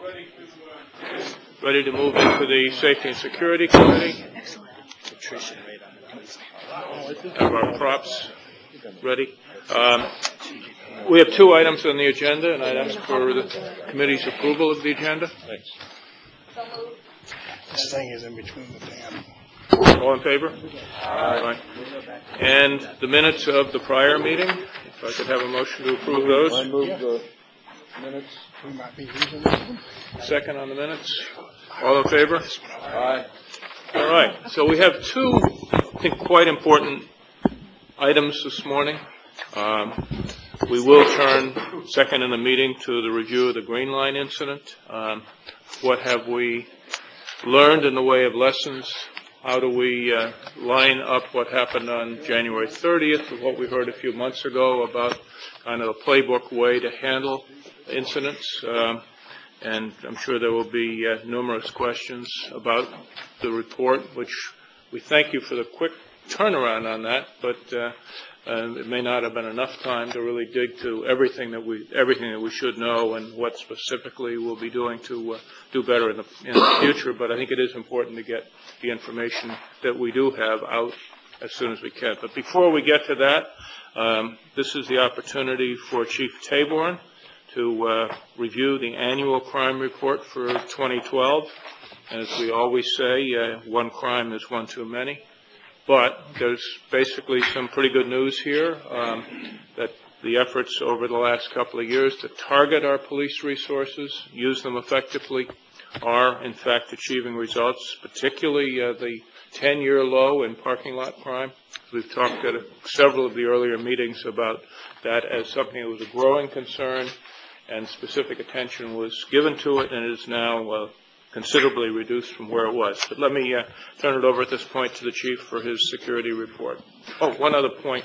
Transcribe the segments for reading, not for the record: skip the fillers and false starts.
ready to move into the Safety and Security Committee. Excellent. Have our props ready. We have two items on the agenda, and I'd ask for the committee's approval of the agenda. Thanks. This thing is in between the damn. All in favor? Aye. And the minutes of the prior meeting, if I could have a motion to approve those. I move the minutes. We might be using this one. Second on the minutes. All in favor? Aye. All right. So we have two, I think, quite important items this morning. We will turn second in the meeting to the review of the Green Line incident. What have we learned in the way of lessons? How do we line up what happened on January 30th with what we heard a few months ago about kind of a playbook way to handle incidents? And I'm sure there will be numerous questions about the report, which we thank you for the quick turnaround on that, but it may not have been enough time to really dig to everything that we should know and what specifically we'll be doing to do better in the future. But I think it is important to get the information that we do have out as soon as we can. But before we get to that, this is the opportunity for Chief Taborn to review the annual crime report for 2012. As we always say, one crime is one too many. But there's basically some pretty good news here that the efforts over the last couple of years to target our police resources, use them effectively, are in fact achieving results, particularly the 10-year low in parking lot crime. We've talked at several of the earlier meetings about that as something that was a growing concern, and specific attention was given to it, and it is now considerably reduced from where it was. But let me turn it over at this point to the Chief for his security report. Oh, one other point.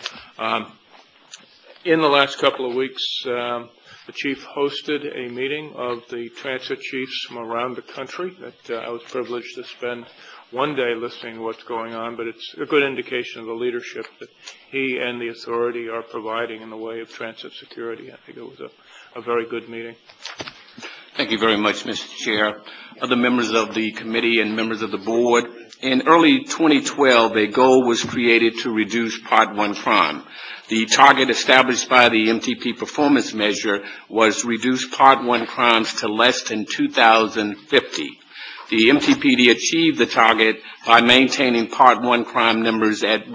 In the last couple of weeks, the Chief hosted a meeting of the transit chiefs from around the country that I was privileged to spend one day listening to what's going on, but it's a good indication of the leadership that he and the authority are providing in the way of transit security. I think it was a very good meeting. Thank you very much, Mr. Chair, other members of the committee and members of the board. In early 2012, a goal was created to reduce Part 1 crime. The target established by the MTP performance measure was reduce Part 1 crimes to less than 2,050. The MTPD achieved the target by maintaining Part 1 crime numbers at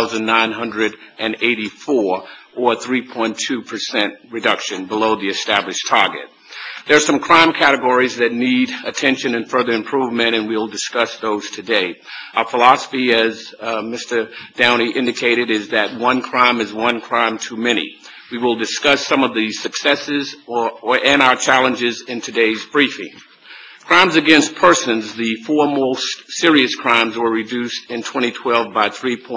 1,984, or 3.2% reduction below the established target. There are some crime categories that need attention and further improvement, and we'll discuss those today. Our philosophy, as Mr. Downey indicated, is that one crime is one crime too many. We will discuss some of the successes and our challenges in today's briefing. Crimes against persons, the four most serious crimes, were reduced in 2012 by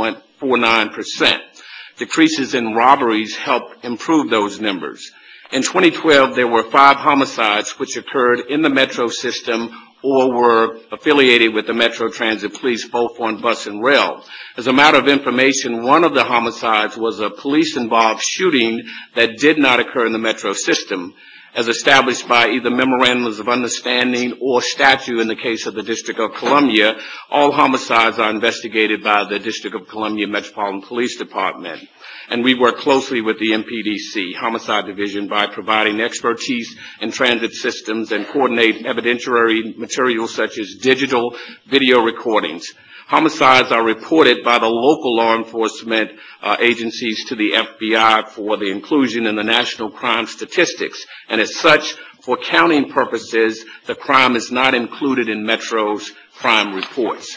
3.49%. Decreases in robberies help improve those numbers. In 2012, there were 5 homicides which occurred in the metro system or were affiliated with the Metro Transit Police, both on bus and rail. As a matter of information, one of the homicides was a police-involved shooting that did not occur in the metro system, as established by either memorandums of understanding or statute in the case of the District of Columbia. All homicides are investigated by the District of Columbia Metropolitan Police Department. And we work closely with the MPDC Homicide Division by providing expertise in transit systems and coordinate evidentiary materials such as digital video recordings. Homicides are reported by the local law enforcement agencies to the FBI for the inclusion in the national crime statistics. And as such, for counting purposes, the crime is not included in Metro's crime reports.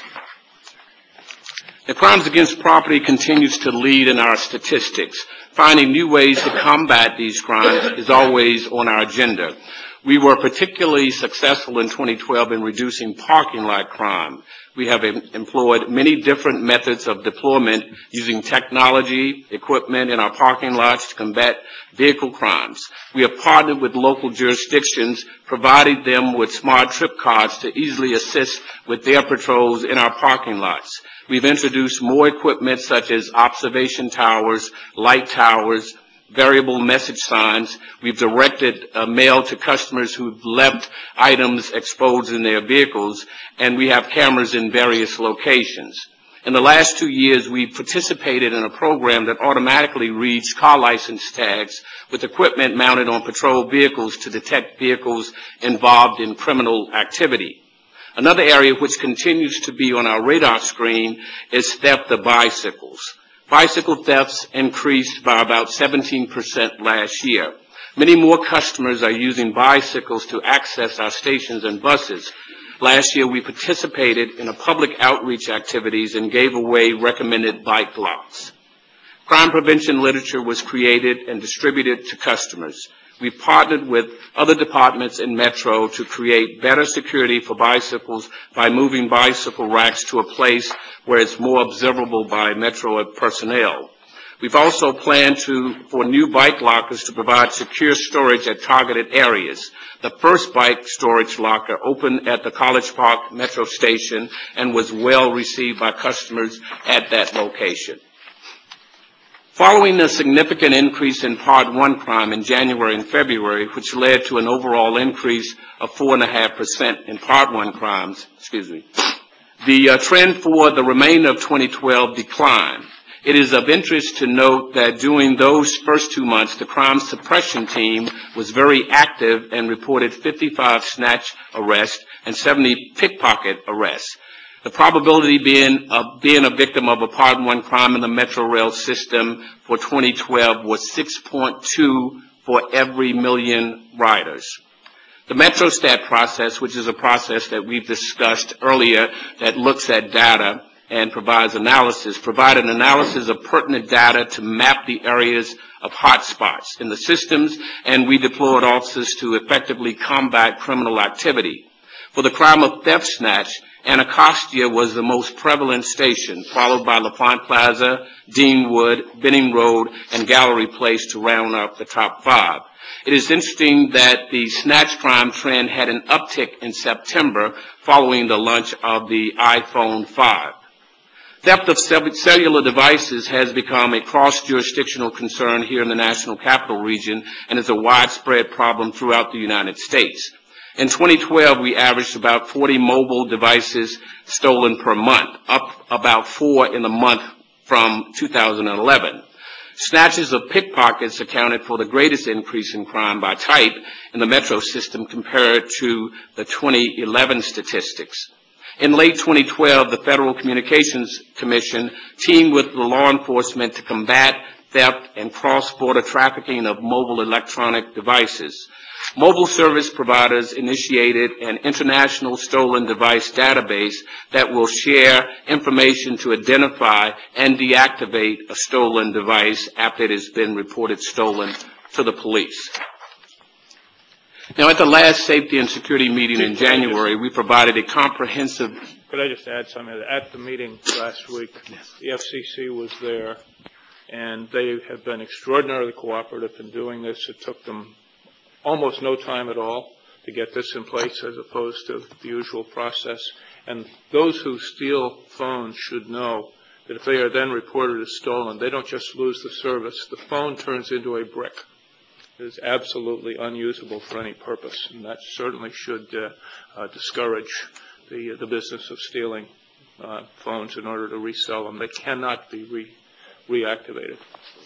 The crimes against property continues to lead in our statistics. Finding new ways to combat these crimes is always on our agenda. We were particularly successful in 2012 in reducing parking lot crime. We have employed many different methods of deployment using technology, equipment in our parking lots to combat vehicle crimes. We have partnered with local jurisdictions, provided them with smart trip cards to easily assist with their patrols in our parking lots. We've introduced more equipment such as observation towers, light towers, variable message signs. We've directed mail to customers who've left items exposed in their vehicles, and we have cameras in various locations. In the last 2 years, we've participated in a program that automatically reads car license tags with equipment mounted on patrol vehicles to detect vehicles involved in criminal activity. Another area which continues to be on our radar screen is theft of bicycles. Bicycle thefts increased by about 17% last year. Many more customers are using bicycles to access our stations and buses. Last year, we participated in a public outreach activities and gave away recommended bike locks. Crime prevention literature was created and distributed to customers. We partnered with other departments in Metro to create better security for bicycles by moving bicycle racks to a place where it's more observable by Metro personnel. We've also planned for new bike lockers to provide secure storage at targeted areas. The first bike storage locker opened at the College Park Metro Station and was well received by customers at that location. Following a significant increase in Part 1 crime in January and February, which led to an overall increase of 4.5% in Part 1 crimes, the trend for the remainder of 2012 declined. It is of interest to note that during those first 2 months, the crime suppression team was very active and reported 55 snatch arrests and 70 pickpocket arrests. The probability being a victim of a Part 1 crime in the Metro Rail system for 2012 was 6.2 for every million riders. The MetroStat process, which is a process that we've discussed earlier that looks at data and provides analysis, provided analysis of pertinent data to map the areas of hot spots in the systems, and we deployed officers to effectively combat criminal activity. For the crime of theft snatch, Anacostia was the most prevalent station, followed by LaPlante Plaza, Deanwood, Benning Road, and Gallery Place to round up the top 5. It is interesting that the snatch crime trend had an uptick in September following the launch of the iPhone 5. Theft of cellular devices has become a cross-jurisdictional concern here in the National Capital Region and is a widespread problem throughout the United States. In 2012, we averaged about 40 mobile devices stolen per month, up about 4 in a month from 2011. Snatches of pickpockets accounted for the greatest increase in crime by type in the Metro system compared to the 2011 statistics. In late 2012, the Federal Communications Commission teamed with the law enforcement to combat theft and cross-border trafficking of mobile electronic devices. Mobile service providers initiated an international stolen device database that will share information to identify and deactivate a stolen device after it has been reported stolen to the police. Now, at the last safety and security meeting in January, we provided a comprehensive... Could I just add something? At the meeting last week, the FCC was there, and they have been extraordinarily cooperative in doing this. It took them almost no time at all to get this in place as opposed to the usual process. And those who steal phones should know that if they are then reported as stolen, they don't just lose the service. The phone turns into a brick. It is absolutely unusable for any purpose, and that certainly should discourage the business of stealing phones in order to resell them. They cannot be reactivated.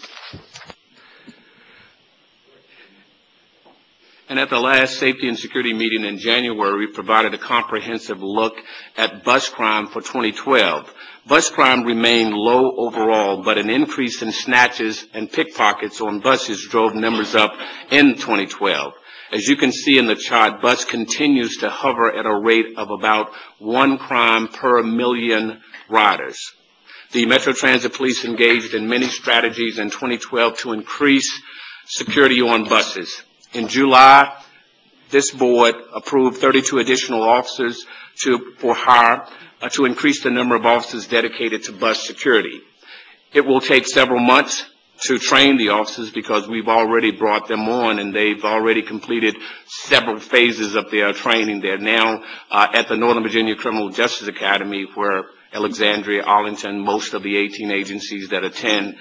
And at the last safety and security meeting in January, we provided a comprehensive look at bus crime for 2012. Bus crime remained low overall, but an increase in snatches and pickpockets on buses drove numbers up in 2012. As you can see in the chart, bus continues to hover at a rate of about 1 crime per million riders. The Metro Transit Police engaged in many strategies in 2012 to increase security on buses. In July, this board approved 32 additional officers for hire to increase the number of officers dedicated to bus security. It will take several months to train the officers because we've already brought them on and they've already completed several phases of their training. They're now at the Northern Virginia Criminal Justice Academy where Alexandria, Arlington. Most of the 18 agencies that attend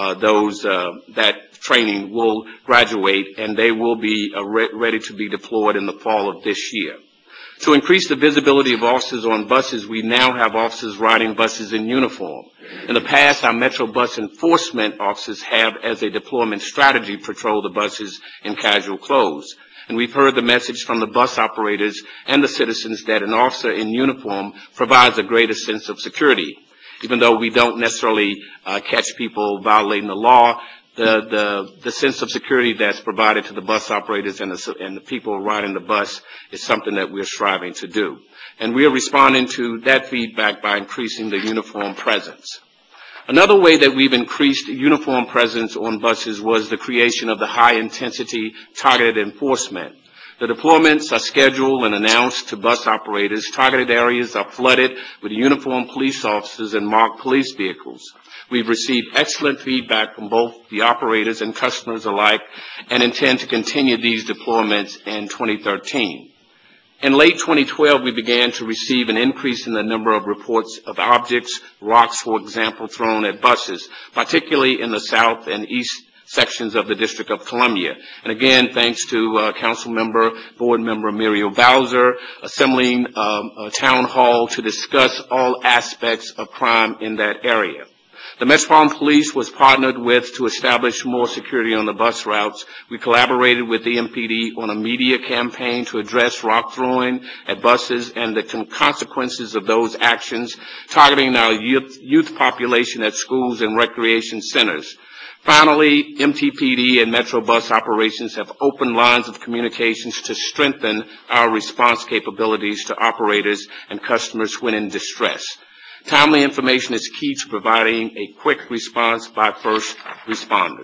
that training will graduate, and they will be ready to be deployed in the fall of this year. To increase the visibility of officers on buses, we now have officers riding buses in uniform. In the past, our Metro Bus enforcement officers have, as a deployment strategy, patrolled the buses in casual clothes. And we've heard the message from the bus operators and the citizens that an officer in uniform provides a greater sense of security. Even though we don't necessarily catch people violating the law, the sense of security that's provided to the bus operators and the people riding the bus is something that we're striving to do. And we are responding to that feedback by increasing the uniform presence. Another way that we've increased uniform presence on buses was the creation of the high-intensity targeted enforcement. The deployments are scheduled and announced to bus operators. Targeted areas are flooded with uniformed police officers and marked police vehicles. We've received excellent feedback from both the operators and customers alike and intend to continue these deployments in 2013. In late 2012, we began to receive an increase in the number of reports of objects, rocks, for example, thrown at buses, particularly in the south and east sections of the District of Columbia. And again, thanks to Board Member Muriel Bowser, assembling a town hall to discuss all aspects of crime in that area. The Metropolitan Police was partnered with to establish more security on the bus routes. We collaborated with the MPD on a media campaign to address rock throwing at buses and the consequences of those actions, targeting our youth population at schools and recreation centers. Finally, MTPD and Metro Bus operations have opened lines of communications to strengthen our response capabilities to operators and customers when in distress. Timely information is key to providing a quick response by first responders.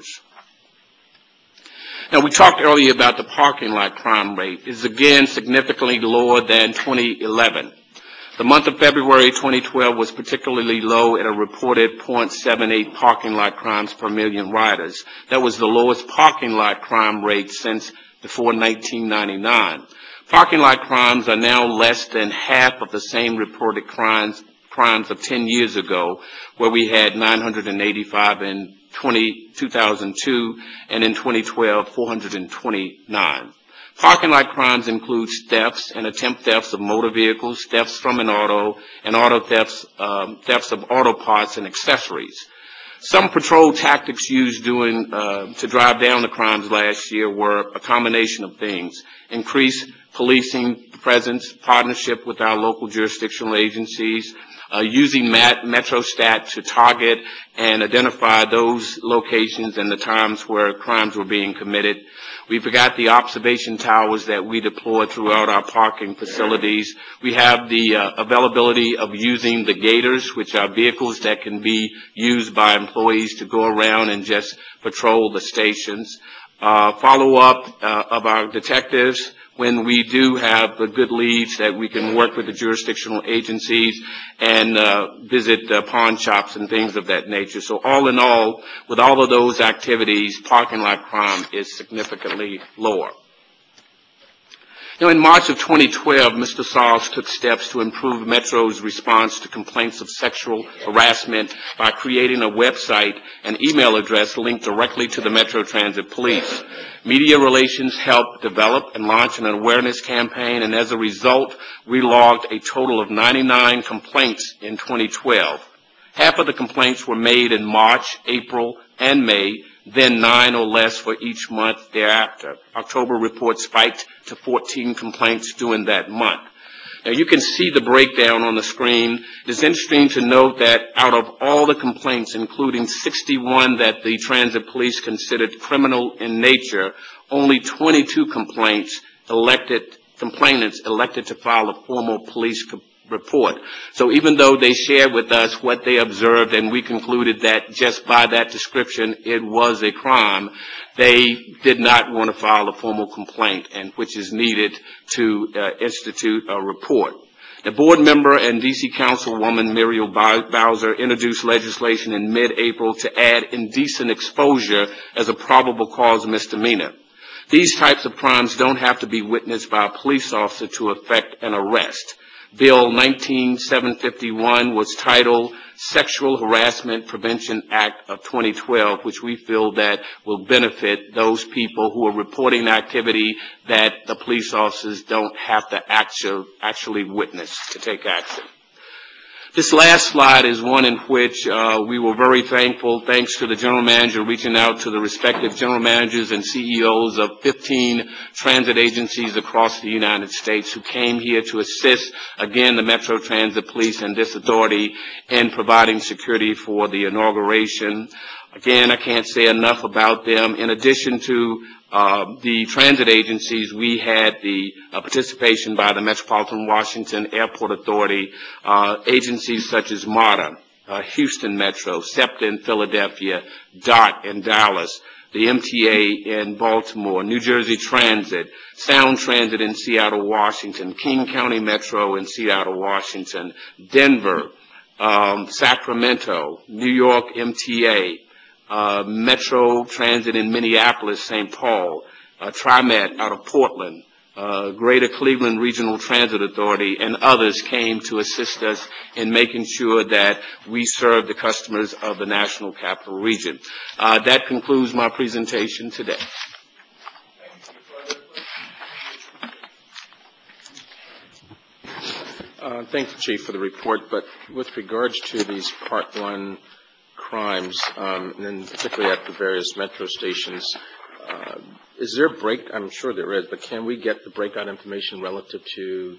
Now, we talked earlier about the parking lot crime rate. It is again significantly lower than 2011. The month of February 2012 was particularly low at a reported 0.78 parking lot crimes per million riders. That was the lowest parking lot crime rate since before 1999. Parking lot crimes are now less than half of the same reported crimes of 10 years ago, where we had 985 in 2002, and in 2012, 429. Parking lot crimes include thefts and attempt thefts of motor vehicles, thefts from an auto, and auto thefts, thefts of auto parts and accessories. Some patrol tactics used to drive down the crimes last year were a combination of things: increased policing presence, partnership with our local jurisdictional agencies, using MetroStat to target and identify those locations and the times where crimes were being committed. We've got the observation towers that we deploy throughout our parking facilities. We have the availability of using the gators, which are vehicles that can be used by employees to go around and just patrol the stations. Follow-up of our detectives when we do have the good leads that we can work with the jurisdictional agencies and visit pawn shops and things of that nature. So all in all, with all of those activities, parking lot crime is significantly lower. Now, in March of 2012, Mr. Sauls took steps to improve Metro's response to complaints of sexual harassment by creating a website and email address linked directly to the Metro Transit Police. Media relations helped develop and launch an awareness campaign, and as a result, we logged a total of 99 complaints in 2012. Half of the complaints were made in March, April, and May, then 9 or less for each month thereafter. October report spiked to 14 complaints during that month. Now, you can see the breakdown on the screen. It's interesting to note that out of all the complaints, including 61 that the transit police considered criminal in nature, only 22 complainants elected to file a formal police report. So even though they shared with us what they observed and we concluded that just by that description it was a crime, they did not want to file a formal complaint, and which is needed to institute a report. The board member and D.C. Councilwoman Muriel Bowser introduced legislation in mid-April to add indecent exposure as a probable cause misdemeanor. These types of crimes don't have to be witnessed by a police officer to effect an arrest. Bill 19751 was titled Sexual Harassment Prevention Act of 2012, which we feel that will benefit those people who are reporting activity that the police officers don't have to actually witness to take action. This last slide is one in which we were very thankful, thanks to the general manager reaching out to the respective general managers and CEOs of 15 transit agencies across the United States who came here to assist, again, the Metro Transit Police and this authority in providing security for the inauguration. Again, I can't say enough about them. In addition to the transit agencies, we had the participation by the Metropolitan Washington Airport Authority, agencies such as MARTA, Houston Metro, SEPTA in Philadelphia, DOT in Dallas, the MTA in Baltimore, New Jersey Transit, Sound Transit in Seattle, Washington, King County Metro in Seattle, Washington, Denver, Sacramento, New York MTA, Metro Transit in Minneapolis, St. Paul, TriMet out of Portland, Greater Cleveland Regional Transit Authority, and others came to assist us in making sure that we serve the customers of the National Capital Region. That concludes my presentation today. Thank you, Chief, for the report. But with regards to these Part 1 crimes, and then particularly at the various metro stations, is there a break? I'm sure there is, but can we get the breakout information relative to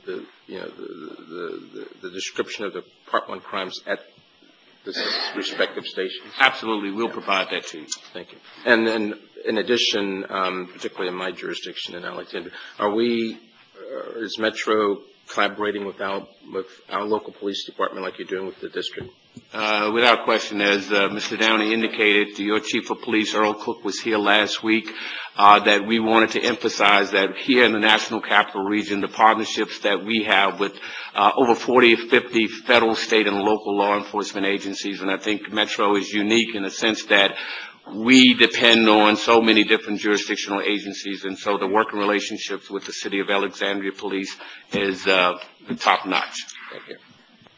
the description of the Part 1 crimes at the respective stations? Absolutely, we'll provide that to you. Thank you. And then, in addition, particularly in my jurisdiction in Alexandria, is Metro collaborating with our local police department like you're doing with the district? Without question, as Mr. Downey indicated, your Chief of Police, Earl Cook, was here last week, that we wanted to emphasize that here in the National Capital Region, the partnerships that we have with over 40 or 50 federal, state, and local law enforcement agencies, and I think Metro is unique in the sense that we depend on so many different jurisdictional agencies, and so the working relationships with the City of Alexandria Police is top-notch. Thank you.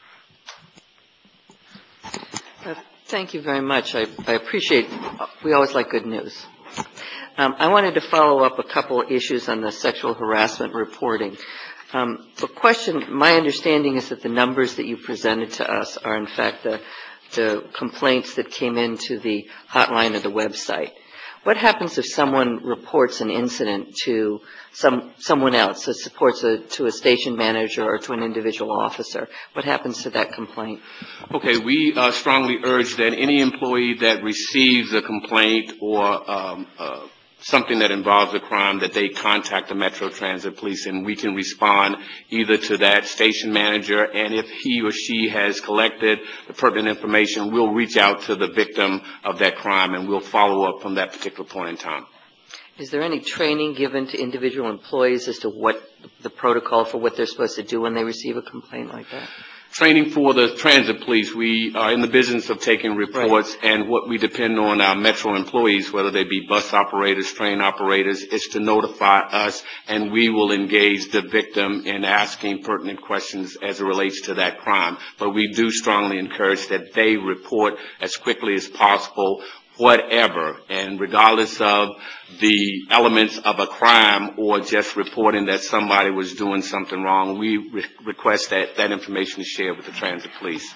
Thank you very much. I appreciate, we always like good news. I wanted to follow up a couple of issues on the sexual harassment reporting. The question, my understanding is that the numbers that you presented to us are in fact the complaints that came into the hotline of the website. What happens if someone reports an incident to someone else, to a station manager or to an individual officer? What happens to that complaint? Okay, we strongly urge that any employee that receives a complaint or something that involves a crime, that they contact the Metro Transit Police, and we can respond either to that station manager, and if he or she has collected the pertinent information, we'll reach out to the victim of that crime, and we'll follow up from that particular point in time. Is there any training given to individual employees as to what the protocol for what they're supposed to do when they receive a complaint like that? Training for the transit police. We are in the business of taking reports, right, and what we depend on our Metro employees, whether they be bus operators, train operators, is to notify us, and we will engage the victim in asking pertinent questions as it relates to that crime. But we do strongly encourage that they report as quickly as possible whatever, and regardless of the elements of a crime or just reporting that somebody was doing something wrong, we request that that information is shared with the transit police.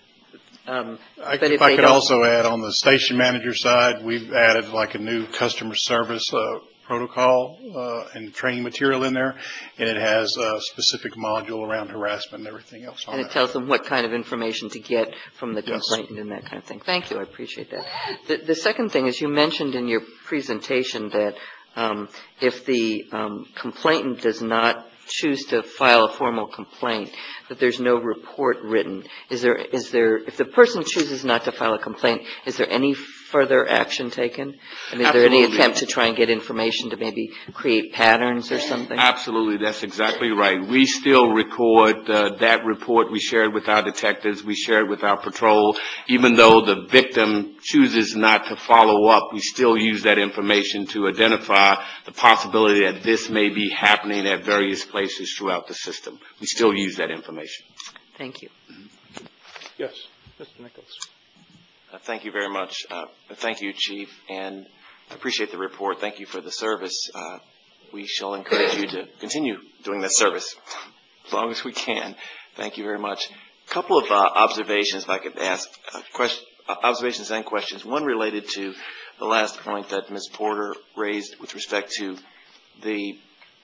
If I could also add, on the station manager side, we've added like a new customer service protocol and training material in there, and it has a specific module around harassment and everything else on it. And it tells them what kind of information to get from the complainant and that kind of thing. Thank you. I appreciate that. The second thing is, you mentioned in your presentation that if the complainant does not choose to file a formal complaint, that there's no report written. If the person chooses not to file a complaint, is there any further action taken? And is there any Absolutely. attempt to try and get information to maybe create patterns or something? Absolutely, that's exactly right. We still record that report we shared with our detectives, we shared with our patrol. Even though the victim chooses not to follow up, we still use that information to identify the possibility that this may be happening at various places throughout the system. We still use that information. Thank you. Yes, Mr. Nichols. Thank you very much. Thank you, Chief, and I appreciate the report. Thank you for the service. We shall encourage you to continue doing this service as long as we can. Thank you very much. A couple of observations, if I could ask, observations and questions. One related to the last point that Ms. Porter raised with respect to the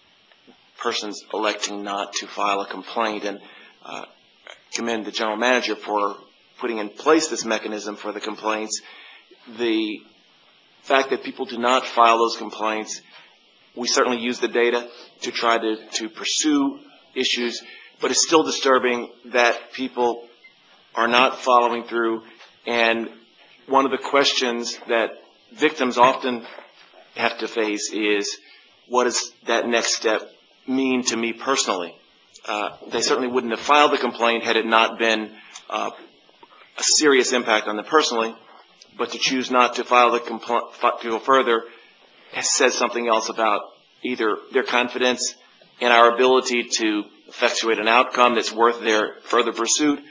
persons electing not to file a complaint, and commend the General Manager for putting in place this mechanism for the complaints. The fact that people do not file those complaints, we certainly use the data to try to pursue issues, but it's still disturbing that people are not following through. And one of the questions that victims often have to face is, what does that next step mean to me personally? They certainly wouldn't have filed the complaint had it not been a serious impact on them personally, but to choose not to file the complaint to go further says something else about either their confidence in our ability to effectuate an outcome that's worth their further pursuit,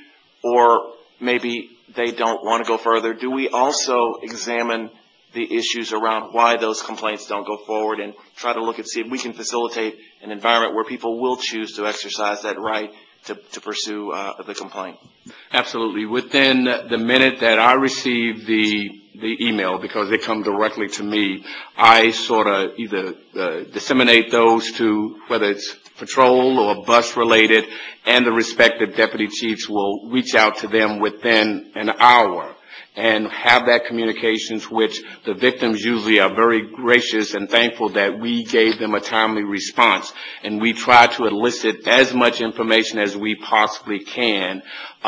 or maybe they don't want to go further. Do we also examine the issues around why those complaints don't go forward and try to look and see if we can facilitate an environment where people will choose to exercise that right to pursue the complaint? Absolutely. Within the minute that I receive the email, because they come directly to me, I sort of either disseminate those to whether it's patrol or bus related, and the respective deputy chiefs will reach out to them within an hour and have that communications, which the victims usually are very gracious and thankful that we gave them a timely response. And we try to elicit as much information as we possibly can.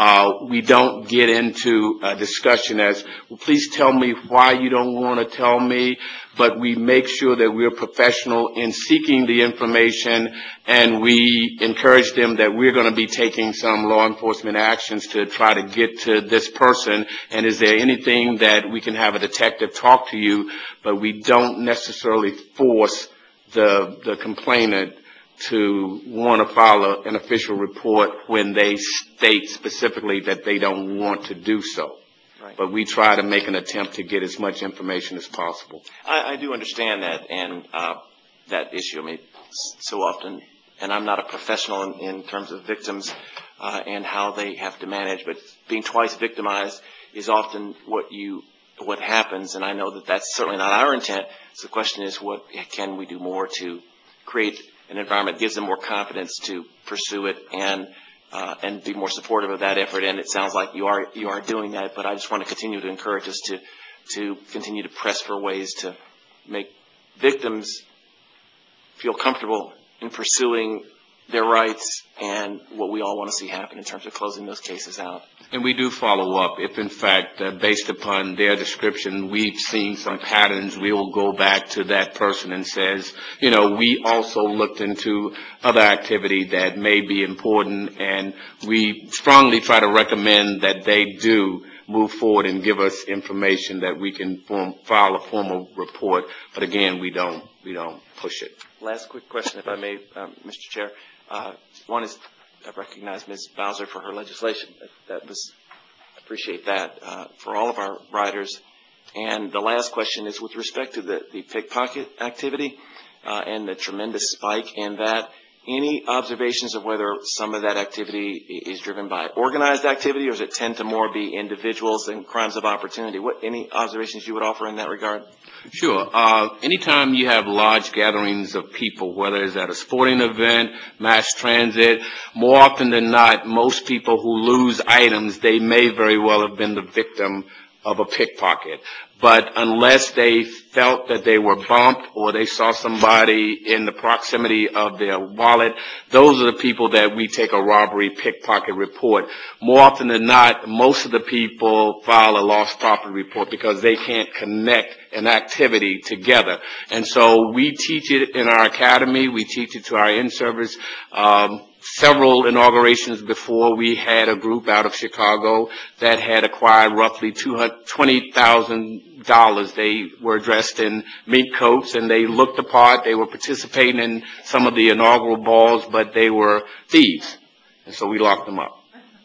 We don't get into a discussion as, well, please tell me why you don't want to tell me, but we make sure that we're professional in seeking the information, and we encourage them that we're going to be taking some law enforcement actions to try to get to this person, and is there anything that we can have a detective talk to you, but we don't necessarily force the complainant to want to file an official report when they state specifically that they don't want to do so. Right. But we try to make an attempt to get as much information as possible. I do understand that, and that issue. I mean, so often, and I'm not a professional in terms of victims and how they have to manage, but being twice victimized is often what happens, and I know that that's certainly not our intent. So the question is, what can we do more to create an environment that gives them more confidence to pursue it and be more supportive of that effort? And it sounds like you are doing that, but I just want to continue to encourage us to continue to press for ways to make victims feel comfortable in pursuing their rights and what we all want to see happen in terms of closing those cases out. And we do follow up. If, in fact, based upon their description, we've seen some patterns, we will go back to that person and says, we also looked into other activity that may be important, and we strongly try to recommend that they do move forward and give us information that we can file a formal report. But again, we don't push it. Last quick question, if I may, Mr. Chair. One is, I recognize Ms. Bowser for her legislation. I appreciate that for all of our riders. And the last question is with respect to the pickpocket activity and the tremendous spike in that. Any observations of whether some of that activity is driven by organized activity, or does it tend to more be individuals and crimes of opportunity? Any observations you would offer in that regard? Sure. Anytime you have large gatherings of people, whether it's at a sporting event, mass transit, more often than not, most people who lose items, they may very well have been the victim of a pickpocket. but unless they felt that they were bumped or they saw somebody in the proximity of their wallet, those are the people that we take a robbery pickpocket report. More often than not, most of the people file a lost property report because they can't connect an activity together. And so we teach it in our academy. We teach it to our in-service. Several inaugurations before, we had a group out of Chicago that had acquired roughly $20,000. They were dressed in mink coats and they looked the part. They were participating in some of the inaugural balls, but they were thieves. And so we locked them up.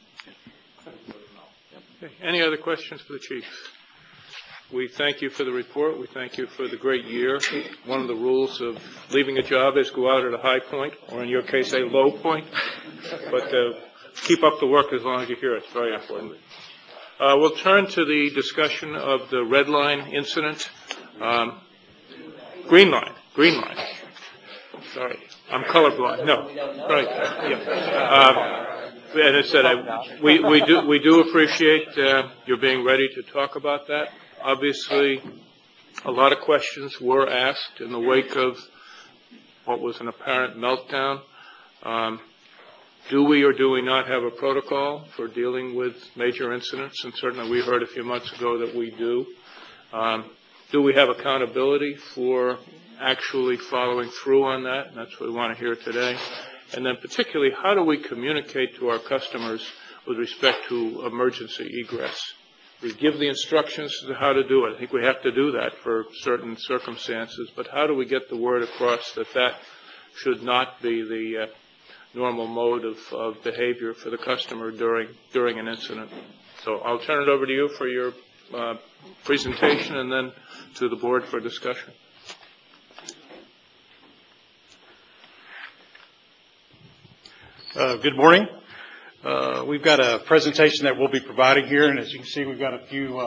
Okay. Any other questions for the chief? We thank you for the report. We thank you for the great year. One of the rules of leaving a job is go out at a high point, or in your case, a low point. But keep up the work as long as you're here. It's very important. We'll turn to the discussion of the red line incident. Green line. Sorry, I'm colorblind. No, right. Yeah. And I said, we do appreciate your being ready to talk about that. Obviously, a lot of questions were asked in the wake of what was an apparent meltdown. Do we or do we not have a protocol for dealing with major incidents? And certainly we heard a few months ago that we do. Do we have accountability for actually following through on that? And that's what we want to hear today. And then particularly, how do we communicate to our customers with respect to emergency egress? We give the instructions as to how to do it. I think we have to do that for certain circumstances. But how do we get the word across that that should not be the normal mode of behavior for the customer during an incident? So I'll turn it over to you for your presentation and then to the board for discussion. Good morning. We've got a presentation that we'll be providing here, and as you can see, we've got a few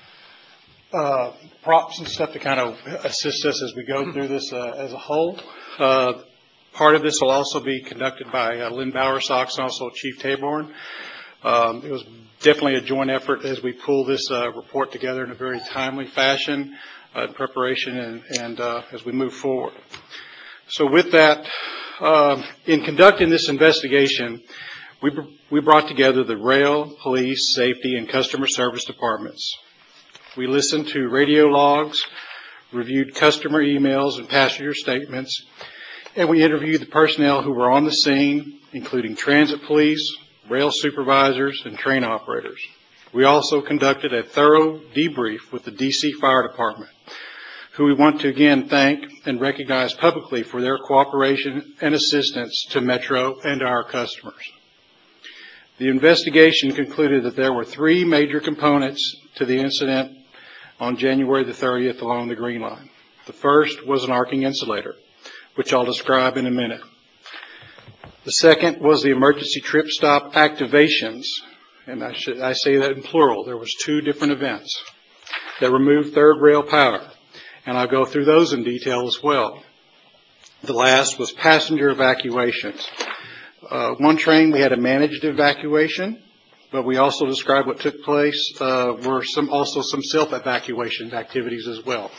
props and stuff to kind of assist us as we go through this as a whole. Part of this will also be conducted by Lynn Bowersox and also Chief Taborn. It was definitely a joint effort as we pull this report together in a very timely fashion in preparation and as we move forward. So with that, in conducting this investigation, we brought together the rail, police, safety, and customer service departments. We listened to radio logs, reviewed customer emails and passenger statements, and we interviewed the personnel who were on the scene, including transit police, rail supervisors, and train operators. We also conducted a thorough debrief with the D.C. Fire Department, who we want to again thank and recognize publicly for their cooperation and assistance to Metro and our customers. The investigation concluded that there were three major components to the incident on January the 30th along the Green Line. The first was an arcing insulator, which I'll describe in a minute. The second was the emergency trip stop activations, and I say that in plural. There was two different events that removed third rail power, and I'll go through those in detail as well. The last was passenger evacuations. One train we had a managed evacuation, but we also described what took place were also some self-evacuation activities as well.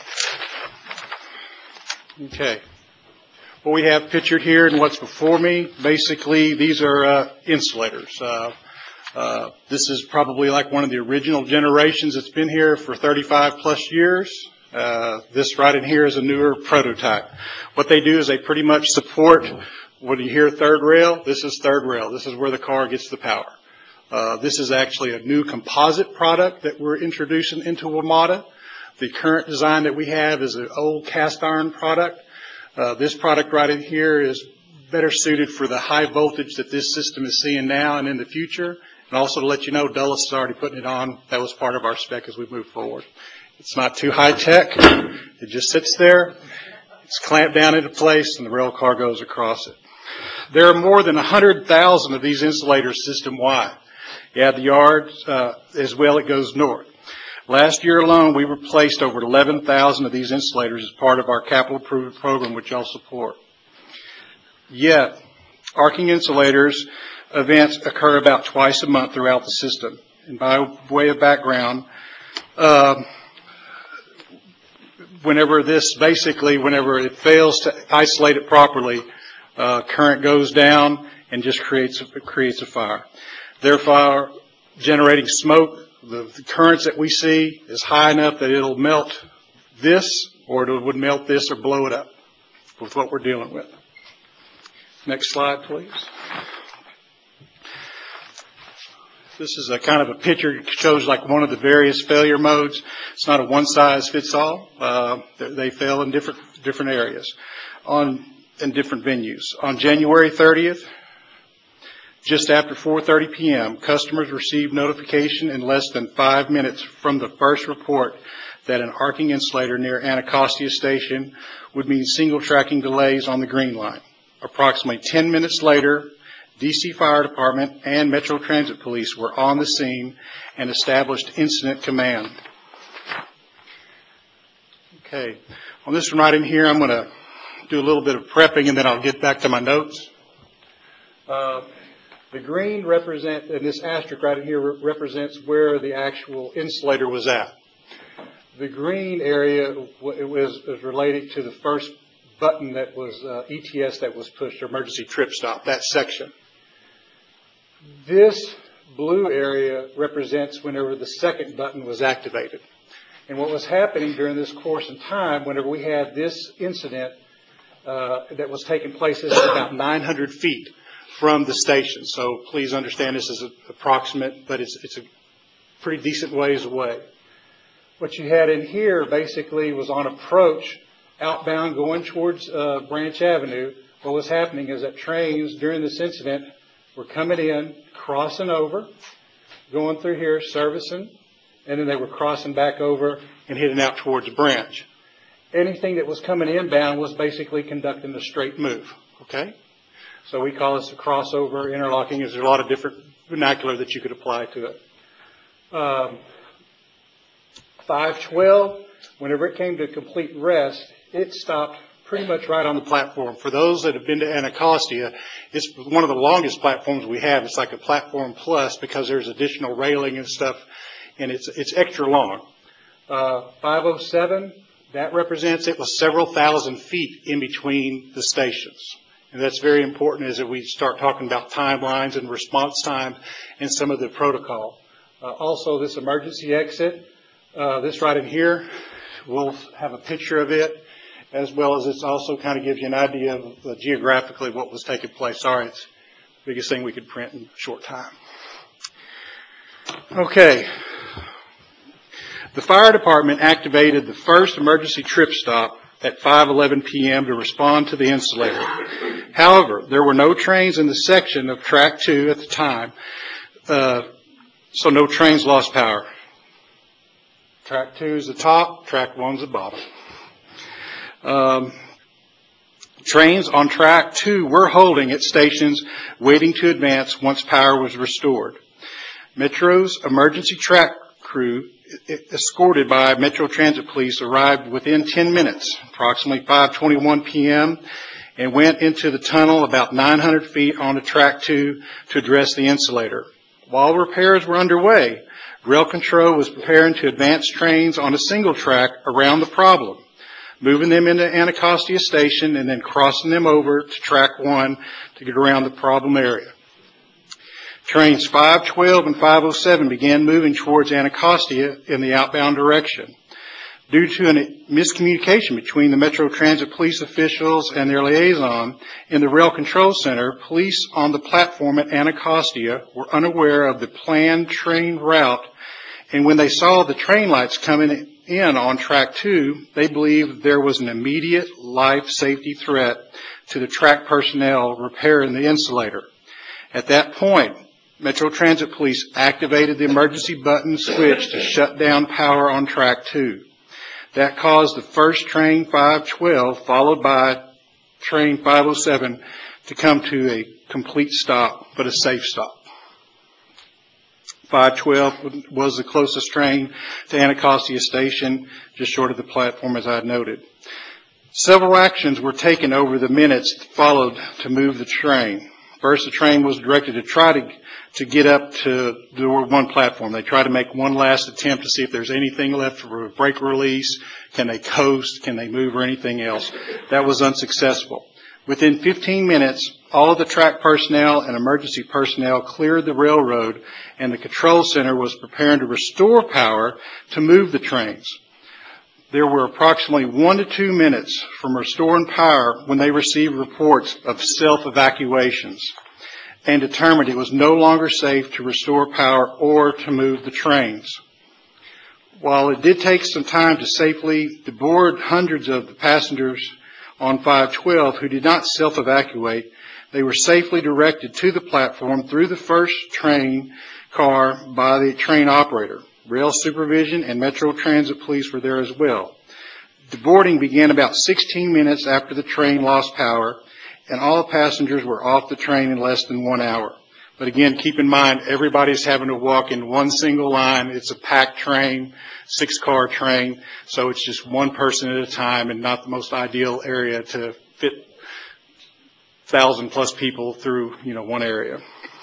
Okay. What we have pictured here and what's before me, basically these are insulators. This is probably like one of the original generations that's been here for 35 plus years. This right in here is a newer prototype. What they do is they pretty much support, when you hear third rail, this is third rail. This is where the car gets the power. This is actually a new composite product that we're introducing into WMATA. The current design that we have is an old cast iron product. This product right in here is better suited for the high voltage that this system is seeing now and in the future. And also to let you know, Dulles is already putting it on. That was part of our spec as we move forward. It's not too high tech. It just sits there. It's clamped down into place and the rail car goes across it. There are more than 100,000 of these insulators system-wide. You add the yards as well, it goes north. Last year alone, we replaced over 11,000 of these insulators as part of our capital improvement program, which I'll support. Yet, arcing insulators events occur about twice a month throughout the system. And by way of background, whenever it fails to isolate it properly, current goes down and just creates a fire. Therefore, generating smoke, the currents that we see is high enough that it'll melt this, or it would melt this or blow it up with what we're dealing with. Next slide, please. This is a kind of a picture. It shows like one of the various failure modes. It's not a one-size-fits-all. They fail in different areas in different venues. On January 30th, just after 4:30 p.m., customers received notification in less than 5 minutes from the first report that an arcing insulator near Anacostia Station would mean single tracking delays on the Green Line. Approximately 10 minutes later, DC Fire Department and Metro Transit Police were on the scene and established incident command. Okay, on this one right in here, I'm going to do a little bit of prepping and then I'll get back to my notes. The green and this asterisk right in here represents where the actual insulator was at. The green area was related to the first button that was ETS that was pushed, or emergency trip stop, that section. This blue area represents whenever the second button was activated. And what was happening during this course in time, whenever we had this incident that was taking place, this is about 900 feet from the station. So please understand this is approximate, but it's a pretty decent ways away. What you had in here basically was on approach, outbound going towards Branch Avenue. What was happening is that trains during this incident were coming in, crossing over, going through here, servicing, and then they were crossing back over and heading out towards Branch. Anything that was coming inbound was basically conducting a straight move, okay? So we call this a crossover, interlocking. There's a lot of different vernacular that you could apply to it. 512, whenever it came to complete rest, it stopped pretty much right on the platform. For those that have been to Anacostia, it's one of the longest platforms we have. It's like a platform plus because there's additional railing and stuff, and it's extra long. 507, that represents it was several thousand feet in between the stations. And that's very important as we start talking about timelines and response time and some of the protocol. Also, this emergency exit, this right in here, we'll have a picture of it, as well as it also kind of gives you an idea of geographically what was taking place. Sorry, it's the biggest thing we could print in a short time. Okay. The fire department activated the first emergency trip stop at 5:11 p.m. to respond to the insulator. However, there were no trains in the section of Track 2 at the time, so no trains lost power. Track 2 is the top, Track 1 is the bottom. Trains on Track 2 were holding at stations waiting to advance once power was restored. Metro's emergency track crew, escorted by Metro Transit Police, arrived within 10 minutes, approximately 5:21 p.m., and went into the tunnel about 900 feet onto Track 2 to address the insulator. While repairs were underway, Rail Control was preparing to advance trains on a single track around the problem, moving them into Anacostia Station and then crossing them over to Track 1 to get around the problem area. Trains 512 and 507 began moving towards Anacostia in the outbound direction. Due to a miscommunication between the Metro Transit Police officials and their liaison in the Rail Control Center, police on the platform at Anacostia were unaware of the planned train route, and when they saw the train lights coming in on Track 2, they believed there was an immediate life safety threat to the track personnel repairing the insulator. At that point, Metro Transit Police activated the emergency button switch to shut down power on Track 2. That caused the first train 512, followed by train 507, to come to a complete stop, but a safe stop. 512 was the closest train to Anacostia Station, just short of the platform, as I noted. Several actions were taken over the minutes that followed to move the train. First, the train was directed to try to get up to the one platform. They tried to make one last attempt to see if there's anything left for a brake release. Can they coast? Can they move or anything else? That was unsuccessful. Within 15 minutes, all of the track personnel and emergency personnel cleared the railroad, and the control center was preparing to restore power to move the trains. There were approximately 1 to 2 minutes from restoring power when they received reports of self-evacuations and determined it was no longer safe to restore power or to move the trains. While it did take some time to safely deboard hundreds of the passengers on 512 who did not self-evacuate, they were safely directed to the platform through the first train car by the train operator. Rail supervision and Metro Transit Police were there as well. Deboarding began about 16 minutes after the train lost power, and all passengers were off the train in less than 1 hour. But again, keep in mind, everybody's having to walk in one single line. It's a packed train, 6-car train, so it's just one person at a time and not the most ideal area to fit 1,000+ people through, one area.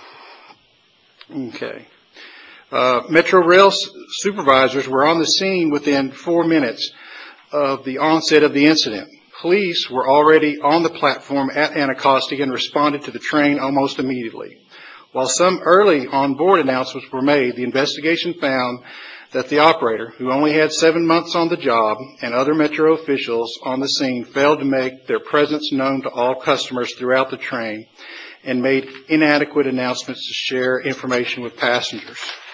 Okay. Metro Rail supervisors were on the scene within 4 minutes of the onset of the incident. Police were already on the platform at Anacostia and responded to the train almost immediately. While some early on-board announcements were made, the investigation found that the operator, who only had 7 months on the job, and other Metro officials on the scene failed to make their presence known to all customers throughout the train and made inadequate announcements to share information with passengers.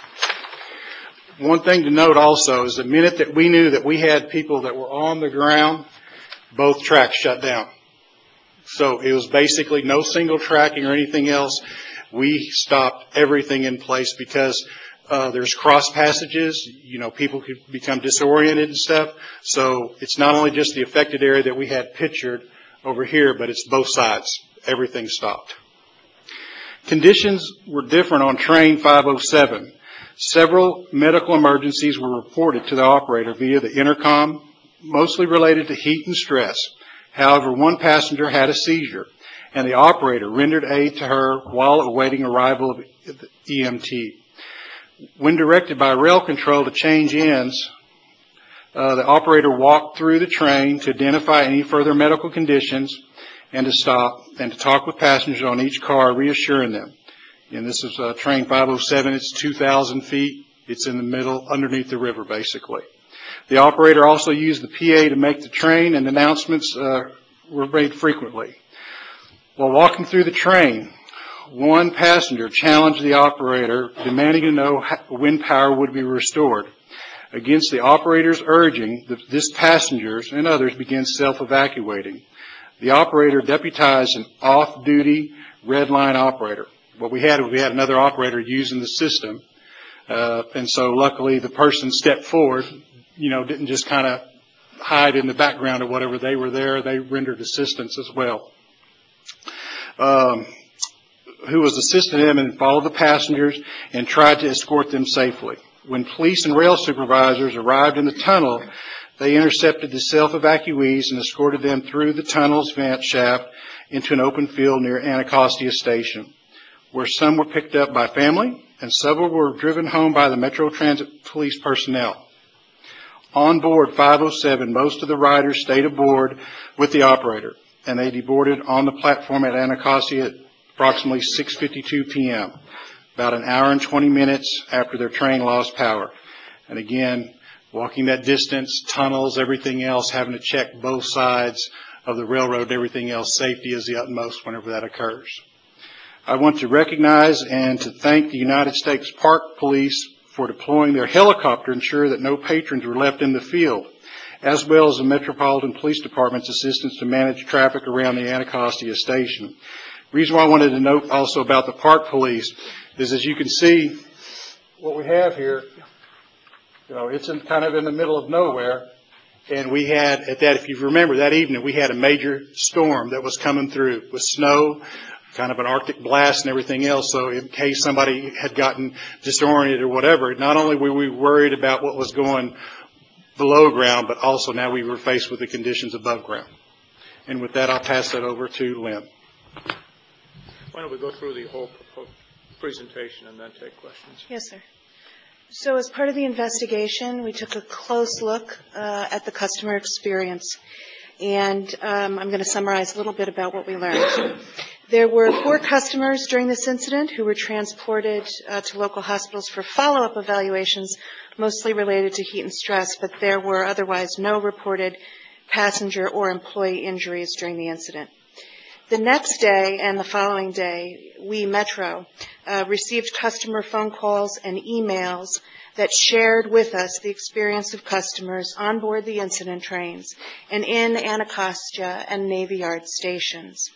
One thing to note also is the minute that we knew that we had people that were on the ground, both tracks shut down. So it was basically no single tracking or anything else. We stopped everything in place because there's cross passages. People could become disoriented and stuff. So it's not only just the affected area that we had pictured over here, but it's both sides. Everything stopped. Conditions were different on train 507. Several medical emergencies were reported to the operator via the intercom, mostly related to heat and stress. However, one passenger had a seizure, and the operator rendered aid to her while awaiting arrival of the EMT. When directed by rail control to change ends, the operator walked through the train to identify any further medical conditions and to stop and to talk with passengers on each car, reassuring them. And this is train 507. It's 2,000 feet. It's in the middle, underneath the river, basically. The operator also used the PA to make the train, and announcements were made frequently. While walking through the train, one passenger challenged the operator, demanding to know when power would be restored. Against the operator's urging, this passengers and others began self-evacuating. The operator deputized an off-duty red line operator. What we had another operator using the system, and so luckily the person stepped forward, didn't just kind of hide in the background or whatever. They were there. They rendered assistance as well. Who was assisting them and followed the passengers and tried to escort them safely. When police and rail supervisors arrived in the tunnel, they intercepted the self-evacuees and escorted them through the tunnel's vent shaft into an open field near Anacostia Station, where some were picked up by family and several were driven home by the Metro Transit Police personnel. On board 507, most of the riders stayed aboard with the operator, and they deboarded on the platform at Anacostia at approximately 6:52 p.m., about an hour and 20 minutes after their train lost power. And again, walking that distance, tunnels, everything else, having to check both sides of the railroad, everything else, safety is the utmost whenever that occurs. I want to recognize and to thank the United States Park Police for deploying their helicopter to ensure that no patrons were left in the field, as well as the Metropolitan Police Department's assistance to manage traffic around the Anacostia Station. The reason why I wanted to note also about the Park Police is, as you can see, what we have here, it's kind of in the middle of nowhere. And we had, if you remember, that evening, we had a major storm that was coming through with snow, kind of an Arctic blast and everything else. So in case somebody had gotten disoriented or whatever, not only were we worried about what was going below ground, but also now we were faced with the conditions above ground. And with that, I'll pass that over to Lynn. Why don't we go through the whole presentation and then take questions? Yes, sir. So as part of the investigation, we took a close look at the customer experience. And I'm going to summarize a little bit about what we learned. There were 4 customers during this incident who were transported to local hospitals for follow-up evaluations, mostly related to heat and stress, but there were otherwise no reported passenger or employee injuries during the incident. The next day and the following day, we, Metro, received customer phone calls and emails that shared with us the experience of customers on board the incident trains and in Anacostia and Navy Yard stations.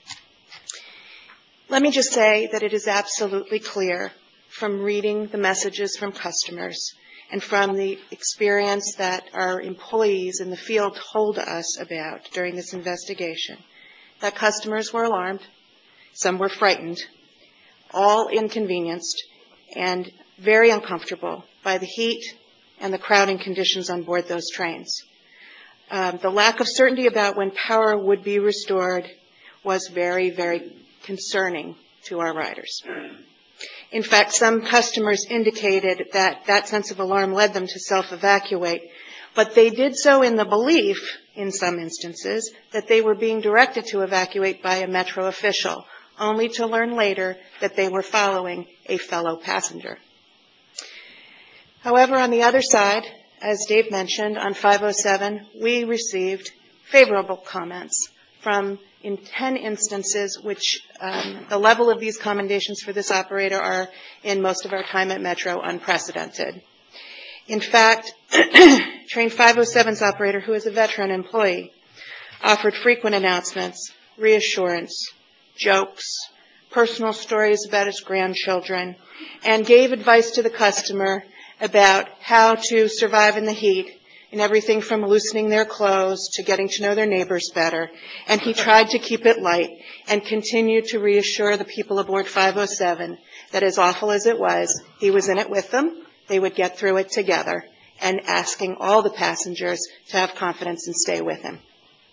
Let me just say that it is absolutely clear from reading the messages from customers and from the experience that our employees in the field told us about during this investigation that customers were alarmed, some were frightened, all inconvenienced, and very uncomfortable by the heat and the crowding conditions on board those trains. The lack of certainty about when power would be restored was very, very concerning to our riders. In fact, some customers indicated that that sense of alarm led them to self-evacuate, but they did so in the belief, in some instances, that they were being directed to evacuate by a Metro official, only to learn later that they were following a fellow passenger. However, on the other side, as Dave mentioned, on 507, we received favorable comments from, in 10 instances, which the level of these commendations for this operator are, in most of our time at Metro, unprecedented. In fact, Train 507's operator, who is a veteran employee, offered frequent announcements, reassurance, jokes, personal stories about his grandchildren, and gave advice to the customer about how to survive in the heat, and everything from loosening their clothes to getting to know their neighbors better. And he tried to keep it light and continued to reassure the people aboard 507 that as awful as it was, he was in it with them, they would get through it together, and asking all the passengers to have confidence and stay with him.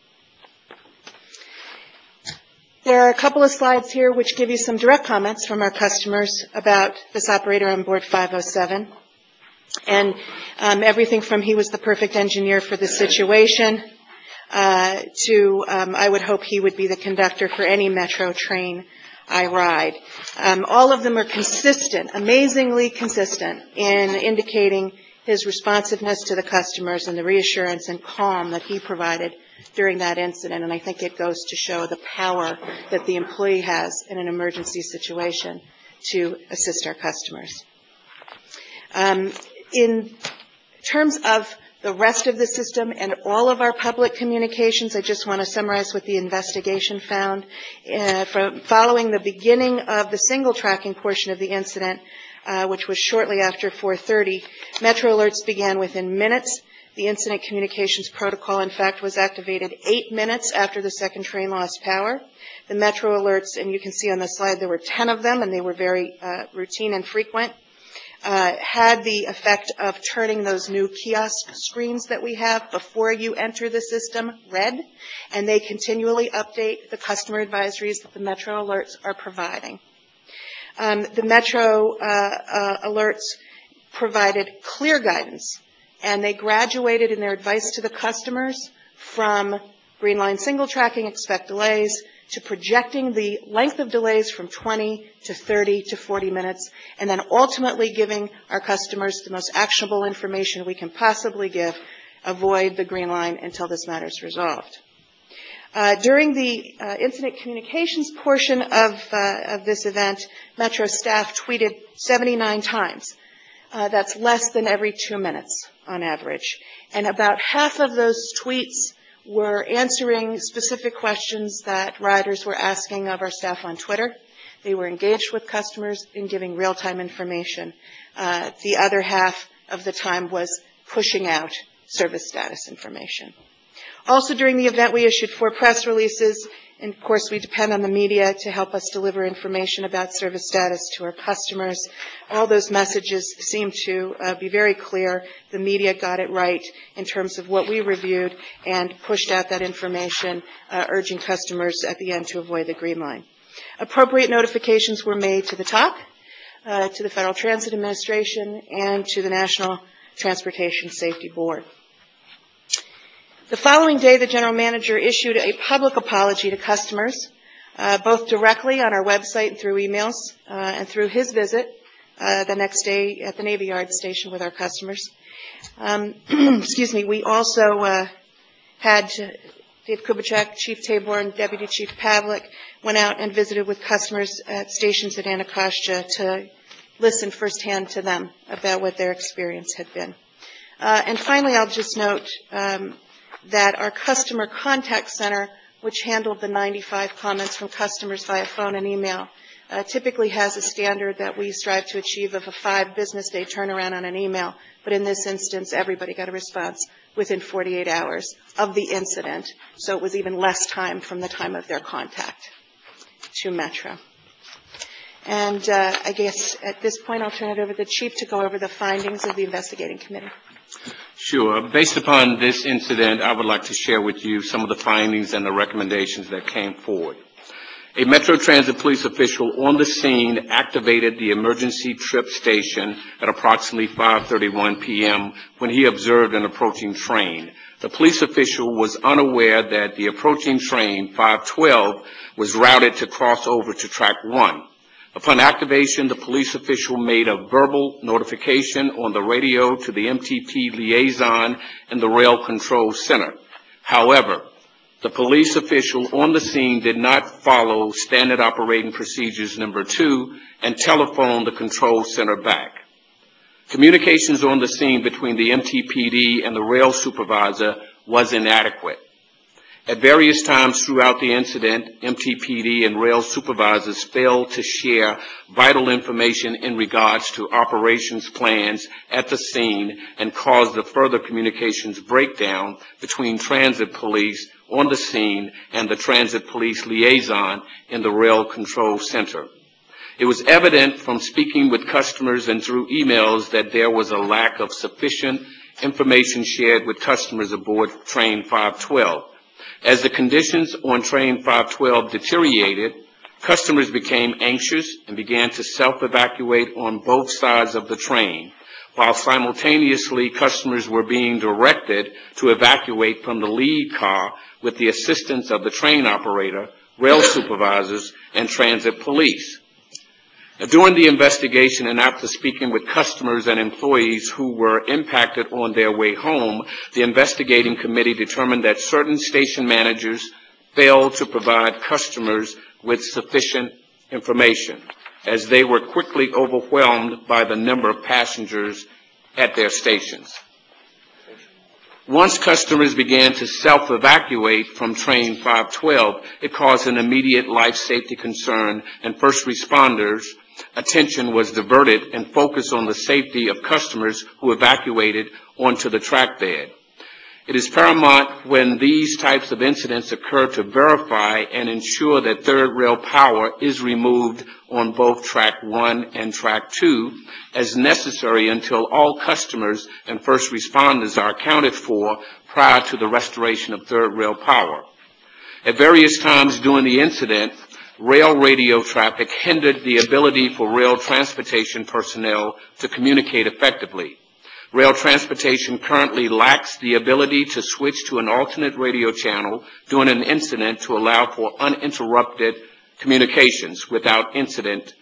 There are a couple of slides here which give you some direct comments from our customers about this operator on board 507. And everything from he was the perfect engineer for the situation to I would hope he would be the conductor for any Metro train I ride. All of them are consistent, amazingly consistent, in indicating his responsiveness to the customers and the reassurance and calm that he provided during that incident. And I think it goes to show the power that the employee has in an emergency situation to assist our customers. In terms of the rest of the system and all of our public communications, I just want to summarize what the investigation found. Following the beginning of the single tracking portion of the incident, which was shortly after 4:30, Metro alerts began within minutes. The incident communications protocol, in fact, was activated 8 minutes after the second train lost power. The Metro alerts, and you can see on the slide there were 10 of them, and they were very routine and frequent, had the effect of turning those new kiosk screens that we have before you enter the system red, and they continually update the customer advisories that the Metro alerts are providing. The Metro alerts provided clear guidance, and they graduated in their advice to the customers from Green Line single tracking, expect delays, to projecting the length of delays from 20 to 30 to 40 minutes, and then ultimately giving our customers the most actionable information we can possibly give, avoid the Green Line until this matter is resolved. During the incident communications portion of this event, Metro staff tweeted 79 times. That's less than every 2 minutes on average. And about half of those tweets were answering specific questions that riders were asking of our staff on Twitter. They were engaged with customers in giving real-time information. The other half of the time was pushing out service status information. Also during the event, we issued 4 press releases, and of course we depend on the media to help us deliver information about service status to our customers. All those messages seem to be very clear. The media got it right in terms of what we reviewed and pushed out that information, urging customers at the end to avoid the Green Line. Appropriate notifications were made to the TOC, to the Federal Transit Administration, and to the National Transportation Safety Board. The following day, the General Manager issued a public apology to customers, both directly on our website and through emails, and through his visit the next day at the Navy Yard station with our customers. Excuse me, we also had Dave Kubitschek, Chief Tabor, and Deputy Chief Pavlik went out and visited with customers at stations at Anacostia to listen firsthand to them about what their experience had been. And finally, I'll just note that our customer contact center, which handled the 95 comments from customers via phone and email, typically has a standard that we strive to achieve of a 5 business day turnaround on an email. But in this instance, everybody got a response within 48 hours of the incident. So it was even less time from the time of their contact to Metro. And I guess at this point, I'll turn it over to the Chief to go over the findings of the investigating committee. Sure. Based upon this incident, I would like to share with you some of the findings and the recommendations that came forward. A Metro Transit police official on the scene activated the emergency trip station at approximately 5:31 p.m. when he observed an approaching train. The police official was unaware that the approaching train, 512, was routed to cross over to track 1. Upon activation, the police official made a verbal notification on the radio to the MTP liaison and the Rail Control Center. However, the police official on the scene did not follow Standard Operating Procedures number 2 and telephoned the control center back. Communications on the scene between the MTPD and the rail supervisor was inadequate. At various times throughout the incident, MTPD and rail supervisors failed to share vital information in regards to operations plans at the scene and caused a further communications breakdown between transit police on the scene and the transit police liaison in the rail control center. It was evident from speaking with customers and through emails that there was a lack of sufficient information shared with customers aboard Train 512. As the conditions on Train 512 deteriorated, customers became anxious and began to self-evacuate on both sides of the train, while simultaneously customers were being directed to evacuate from the lead car with the assistance of the train operator, rail supervisors, and transit police. During the investigation and after speaking with customers and employees who were impacted on their way home, the investigating committee determined that certain station managers failed to provide customers with sufficient information, as they were quickly overwhelmed by the number of passengers at their stations. Once customers began to self-evacuate from Train 512, it caused an immediate life safety concern, and first responders' attention was diverted and focused on the safety of customers who evacuated onto the track bed. It is paramount when these types of incidents occur to verify and ensure that third rail power is removed on both track 1 and track 2 as necessary until all customers and first responders are accounted for prior to the restoration of third rail power. At various times during the incident, rail radio traffic hindered the ability for rail transportation personnel to communicate effectively. Rail transportation currently lacks the ability to switch to an alternate radio channel during an incident to allow for uninterrupted communications with incident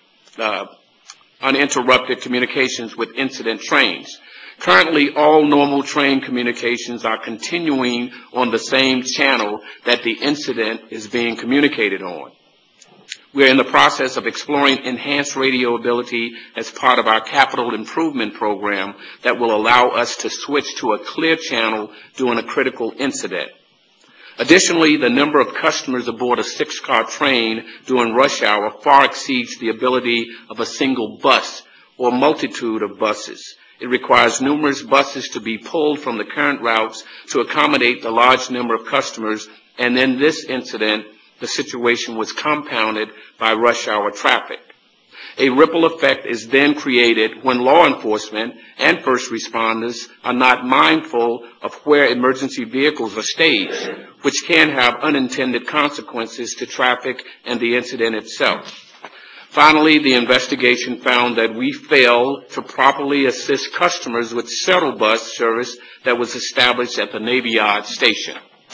trains. Currently, all normal train communications are continuing on the same channel that the incident is being communicated on. We are in the process of exploring enhanced radio ability as part of our capital improvement program that will allow us to switch to a clear channel during a critical incident. Additionally, the number of customers aboard a 6-car train during rush hour far exceeds the ability of a single bus or multitude of buses. It requires numerous buses to be pulled from the current routes to accommodate the large number of customers, and in this incident, the situation was compounded by rush hour traffic. A ripple effect is then created when law enforcement and first responders are not mindful of where emergency vehicles are staged, which can have unintended consequences to traffic and the incident itself. Finally, the investigation found that we failed to properly assist customers with shuttle bus service that was established at the Navy Yard station.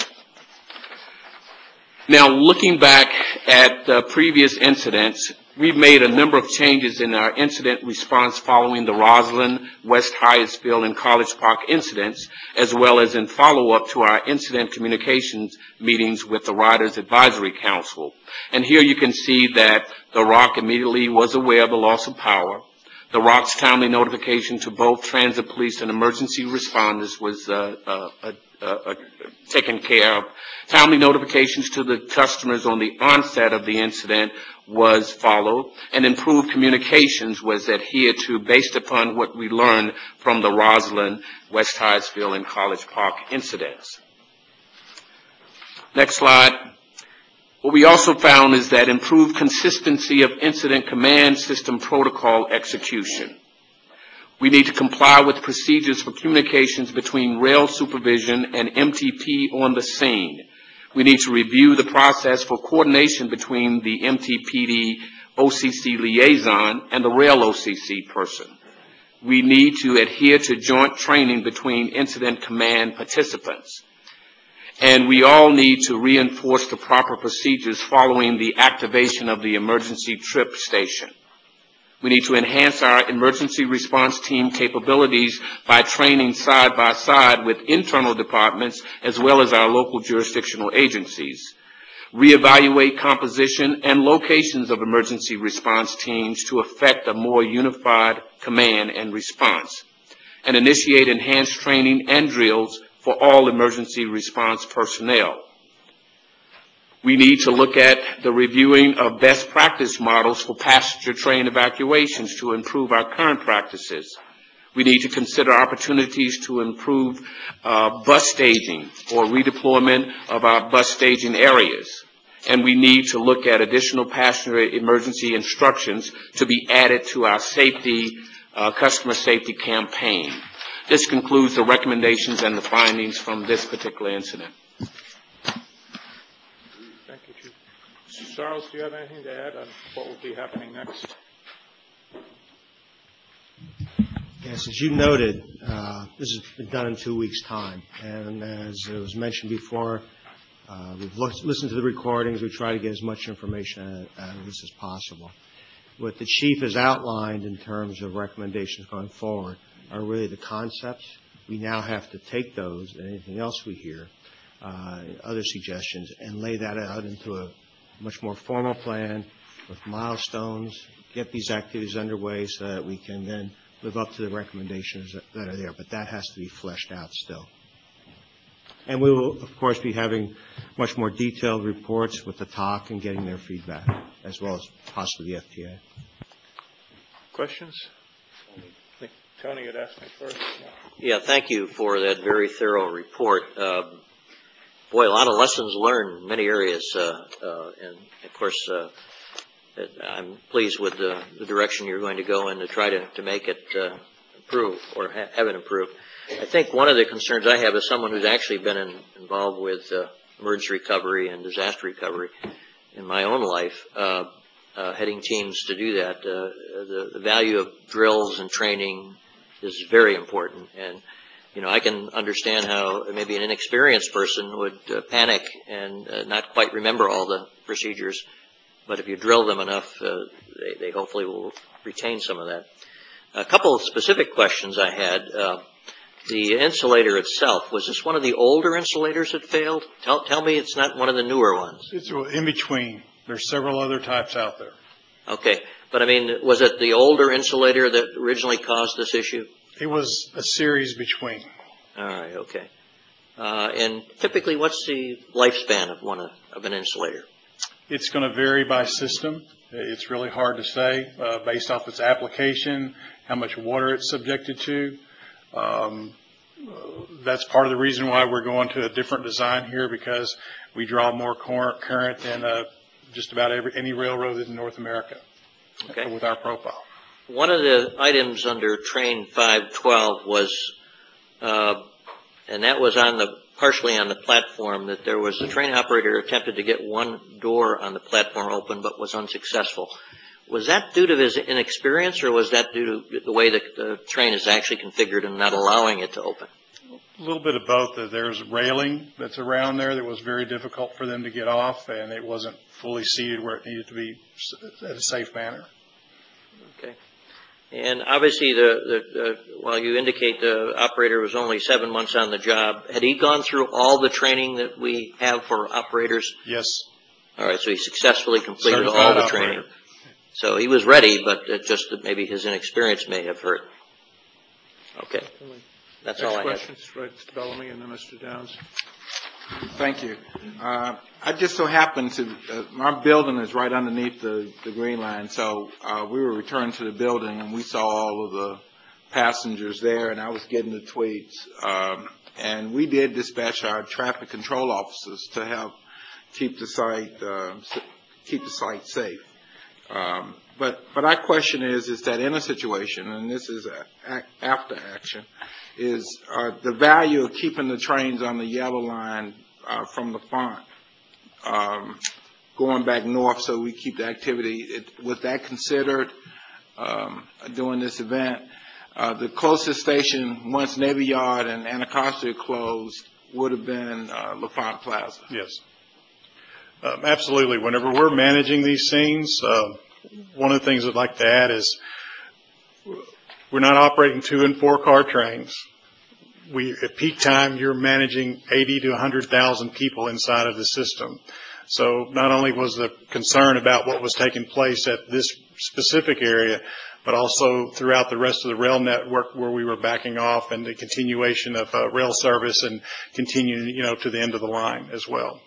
Now, looking back at previous incidents, we've made a number of changes in our incident response following the Roslyn, West Hyattsville, and College Park incidents, as well as in follow-up to our incident communications meetings with the Riders Advisory Council. And here you can see that the ROC immediately was aware of the loss of power. The ROC's timely notification to both transit police and emergency responders was taken care of. Timely notifications to the customers on the onset of the incident was followed, and improved communications was adhered to based upon what we learned from the Roslyn, West Hyattsville, and College Park incidents. Next slide. What we also found is that improved consistency of incident command system protocol execution. We need to comply with procedures for communications between rail supervision and MTP on the scene. We need to review the process for coordination between the MTPD OCC liaison and the rail OCC person. We need to adhere to joint training between incident command participants. And we all need to reinforce the proper procedures following the activation of the emergency trip station. We need to enhance our emergency response team capabilities by training side by side with internal departments as well as our local jurisdictional agencies. Reevaluate composition and locations of emergency response teams to effect a more unified command and response. And initiate enhanced training and drills for all emergency response personnel. We need to look at the reviewing of best practice models for passenger train evacuations to improve our current practices. We need to consider opportunities to improve bus staging or redeployment of our bus staging areas. And we need to look at additional passenger emergency instructions to be added to our customer safety campaign. This concludes the recommendations and the findings from this particular incident. Thank you, Chief. Charles, do you have anything to add on what will be happening next? Yes, as you noted, this has been done in 2 weeks' time. And as it was mentioned before, we've listened to the recordings. We try to get as much information out of this as possible. What the Chief has outlined in terms of recommendations going forward are really the concepts. We now have to take those and anything else we hear, other suggestions, and lay that out into a much more formal plan with milestones, get these activities underway so that we can then live up to the recommendations that are there. But that has to be fleshed out still. And we will, of course, be having much more detailed reports with the TOC and getting their feedback, as well as possibly the FTA. Questions? Tony had asked me first. Yeah, thank you for that very thorough report. Boy, a lot of lessons learned in many areas. And, of course, I'm pleased with the direction you're going to go in to try to make it improve or have it improve. I think one of the concerns I have as someone who's actually been involved with emergency recovery and disaster recovery in my own life, heading teams to do that, the value of drills and training is very important. And, you know, I can understand how maybe an inexperienced person would panic and not quite remember all the procedures. But if you drill them enough, they hopefully will retain some of that. A couple of specific questions I had. The insulator itself, was this one of the older insulators that failed? Tell me it's not one of the newer ones. It's in between. There's several other types out there. Okay. But, I mean, was it the older insulator that originally caused this issue? It was a series between. All right, okay. And typically, what's the lifespan of an insulator? It's going to vary by system. It's really hard to say based off its application, how much water it's subjected to. That's part of the reason why we're going to a different design here, because we draw more current than just about any railroad in North America. Okay. with our profile. One of the items under Train 512 was, and that was partially on the platform, that there was a train operator attempted to get one door on the platform open but was unsuccessful. Was that due to his inexperience, or was that due to the way that the train is actually configured and not allowing it to open? A little bit of both. There's railing that's around there that was very difficult for them to get off, and it wasn't fully seated where it needed to be at a safe manner. Okay. And obviously, while you indicate the operator was only 7 months on the job, had he gone through all the training that we have for operators? Yes. All right, so he successfully completed Certified all the operator. training. So he was ready, but just that maybe his inexperience may have hurt. Okay. That's all I have. Next questions, right, Mr. Bellamy and then Mr. Downs. Thank you. I just so happened to, our building is right underneath the Green Line, so we were returning to the building and we saw all of the passengers there, and I was getting the tweets. And we did dispatch our traffic control officers to help keep the site safe. But our question is that in a situation, and this is after action, is the value of keeping the trains on the yellow line from the font going back north so we keep the activity. Was that considered during this event? The closest station, once Navy Yard and Anacostia closed, would have been LaFont Plaza. Yes. Absolutely. Whenever we're managing these scenes, one of the things I'd like to add is we're not operating 2- and 4-car trains. At peak time, you're managing 80 to 100,000 people inside of the system. So not only was the concern about what was taking place at this specific area, but also throughout the rest of the rail network where we were backing off, and the continuation of rail service and continuing, to the end of the line as well.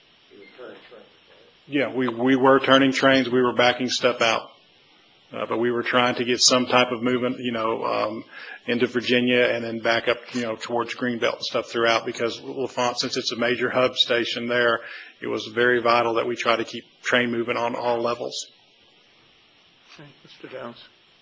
Yeah, we were turning trains. We were backing stuff out. But we were trying to get some type of movement, into Virginia and then back up, towards Greenbelt and stuff throughout, because LaFont, since it's a major hub station there, it was very vital that we try to keep train moving on all levels. Okay, Mr. Downs.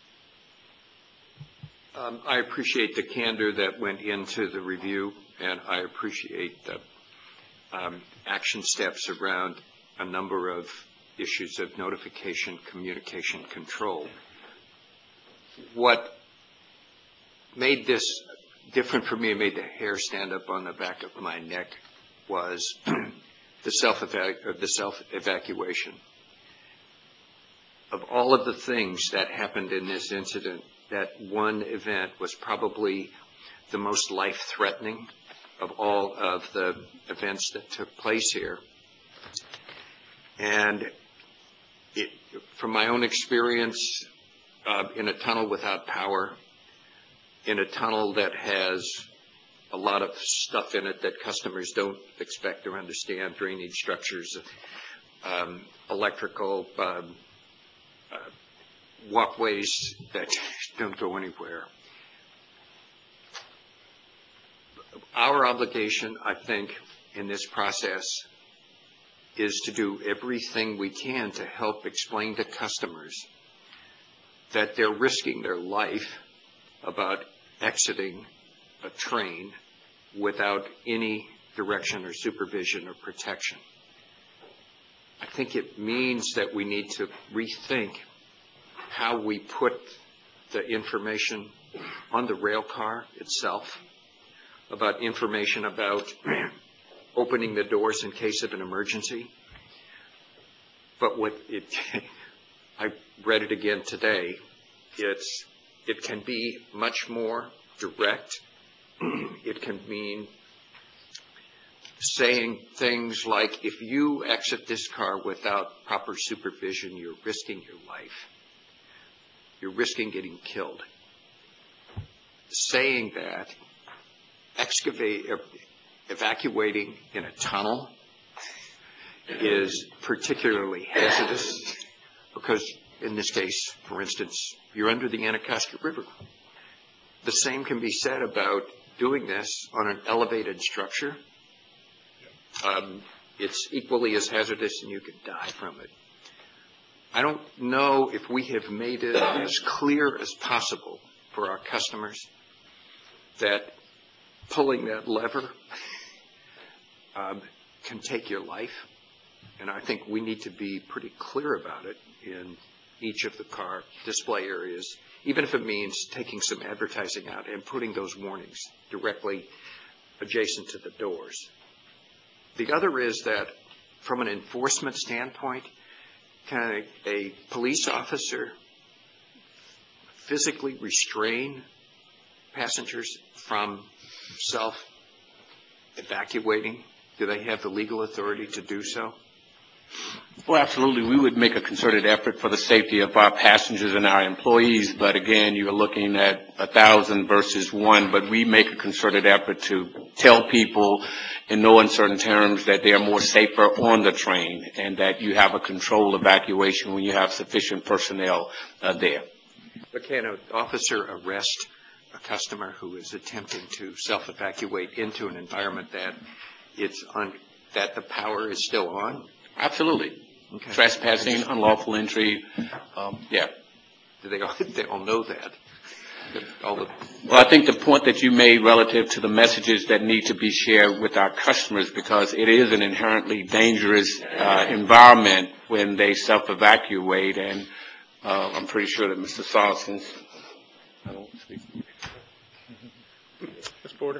I appreciate the candor that went into the review, and I appreciate the action steps around a number of issues of notification, communication, control. What made this different for me and made the hair stand up on the back of my neck was the self-evacuation. Of all of the things that happened in this incident, that one event was probably the most life-threatening of all of the events that took place here. And from my own experience, in a tunnel without power, in a tunnel that has a lot of stuff in it that customers don't expect or understand, drainage structures, electrical walkways that don't go anywhere. Our obligation, I think, in this process is to do everything we can to help explain to customers that they're risking their life about exiting a train without any direction or supervision or protection. I think it means that we need to rethink how we put the information on the rail car itself, about information about opening the doors in case of an emergency. But I read it again today, it can be much more direct. It can mean saying things like, if you exit this car without proper supervision, you're risking your life. You're risking getting killed. Saying that, evacuating in a tunnel is particularly hazardous because, in this case, for instance, you're under the Anacostia River. The same can be said about doing this on an elevated structure. It's equally as hazardous and you can die from it. I don't know if we have made it as clear as possible for our customers that pulling that lever can take your life. And I think we need to be pretty clear about it in each of the car display areas, even if it means taking some advertising out and putting those warnings directly adjacent to the doors. The other is that from an enforcement standpoint, can a police officer physically restrain passengers from self-evacuating? Do they have the legal authority to do so? Well, absolutely. We would make a concerted effort for the safety of our passengers and our employees. But again, you're looking at 1,000 versus 1. But we make a concerted effort to tell people in no uncertain terms that they are more safer on the train and that you have a controlled evacuation when you have sufficient personnel there. But can an officer arrest a customer who is attempting to self-evacuate into an environment that that the power is still on? Absolutely. Okay. Trespassing, unlawful entry, yeah. Do they all know that? Well, I think the point that you made relative to the messages that need to be shared with our customers, because it is an inherently dangerous environment when they self-evacuate, and I'm pretty sure that Mr. Sarson's... I don't speak. Ms. Porter?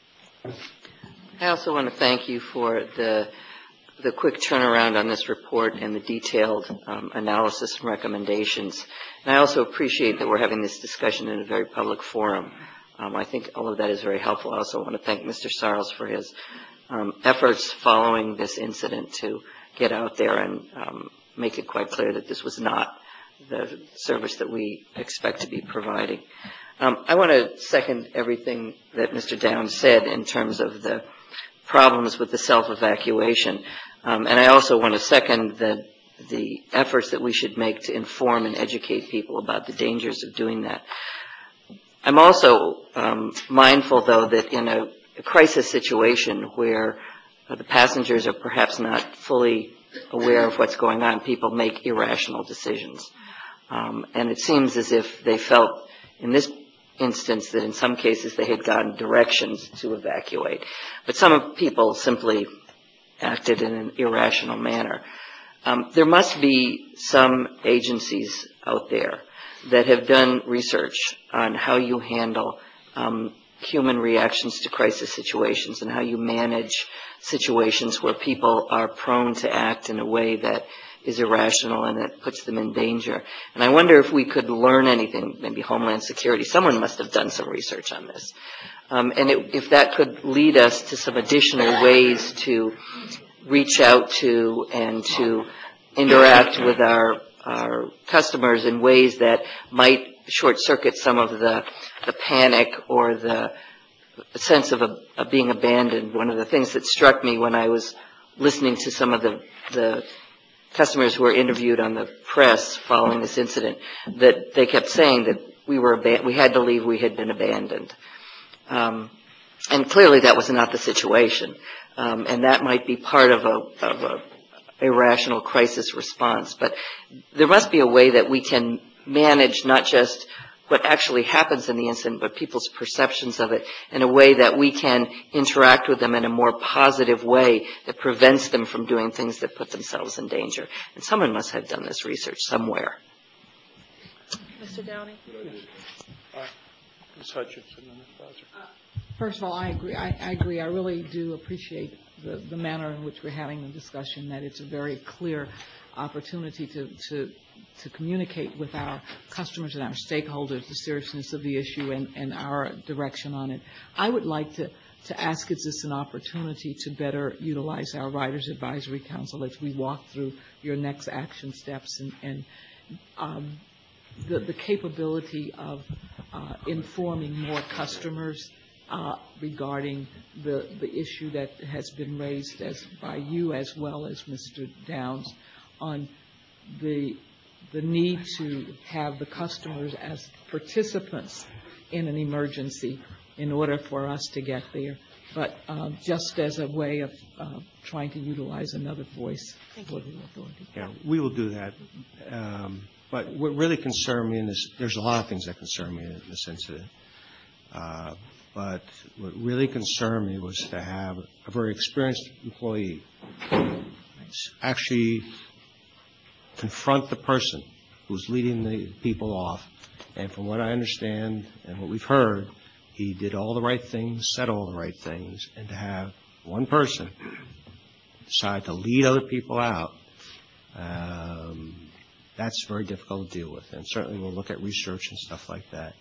I also want to thank you for the quick turnaround on this report and the detailed analysis and recommendations. And I also appreciate that we're having this discussion in a very public forum. I think all of that is very helpful. I also want to thank Mr. Sarles for his efforts following this incident to get out there and make it quite clear that this was not the service that we expect to be providing. I want to second everything that Mr. Downs said in terms of the problems with the self-evacuation. And I also want to second the efforts that we should make to inform and educate people about the dangers of doing that. I'm also mindful, though, that in a crisis situation where the passengers are perhaps not fully aware of what's going on, people make irrational decisions. And it seems as if they felt in this instance that in some cases they had gotten directions to evacuate. But some people simply acted in an irrational manner. There must be some agencies out there that have done research on how you handle human reactions to crisis situations and how you manage situations where people are prone to act in a way that is irrational and that puts them in danger. And I wonder if we could learn anything, maybe Homeland Security. Someone must have done some research on this. And if that could lead us to some additional ways to reach out to and to interact with our customers in ways that might short-circuit some of the panic or the sense of being abandoned. One of the things that struck me when I was listening to some of the customers who were interviewed on the press following this incident, that they kept saying that we had to leave, we had been abandoned. And clearly that was not the situation. And that might be part of a irrational crisis response. But there must be a way that we can manage not just what actually happens in the incident, but people's perceptions of it in a way that we can interact with them in a more positive way that prevents them from doing things that put themselves in danger. And someone must have done this research somewhere. Mr. Downey? Ms. Hutchinson and Ms. Bowser. First of all, I agree. I agree. I really do appreciate the manner in which we're having the discussion, that it's a very clear opportunity to communicate with our customers and our stakeholders the seriousness of the issue and our direction on it. I would like to ask, is this an opportunity to better utilize our Riders Advisory Council as we walk through your next action steps and the capability of informing more customers regarding the issue that has been raised by you as well as Mr. Downs on the need to have the customers as participants in an emergency in order for us to get there. but just as a way of trying to utilize another voice for the authority. Yeah, we will do that. But what really concerned me in this, there's a lot of things that concern me in this incident. But what really concerned me was to have a very experienced employee actually confront the person who's leading the people off. And from what I understand and what we've heard, he did all the right things, said all the right things, and to have one person decide to lead other people out, that's very difficult to deal with. And certainly we'll look at research and stuff like that.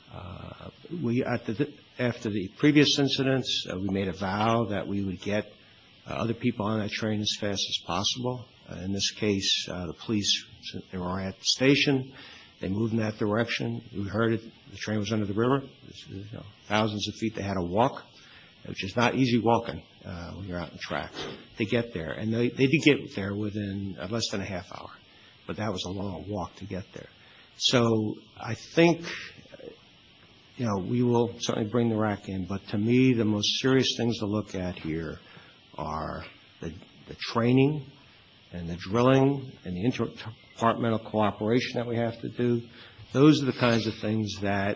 After the previous incidents, we made a vow that we would get other people on that train as fast as possible. In this case, the police, they were at the station. They moved in that direction. We heard it. The train was under the river. Thousands of feet. They had to walk, which is not easy walking when you're out in the tracks, to get there. And they did get there within less than a half hour. But that was a long walk to get there. So I think, we will certainly bring the RAC in. But to me, the most serious things to look at here are the training and the drilling and the interdepartmental cooperation that we have to do. Those are the kinds of things that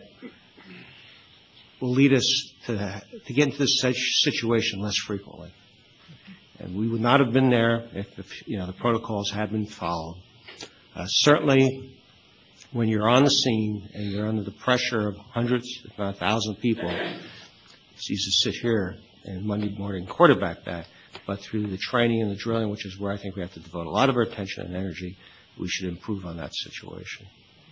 will lead us to get into this situation less frequently. And we would not have been there if the protocols had been followed. Certainly, when you're on the scene and you're under the pressure of hundreds, if not 1,000 people, it's easy to sit here and Monday morning quarterback that. But through the training and the drilling, which is where I think we have to devote a lot of our attention and energy, we should improve on that situation.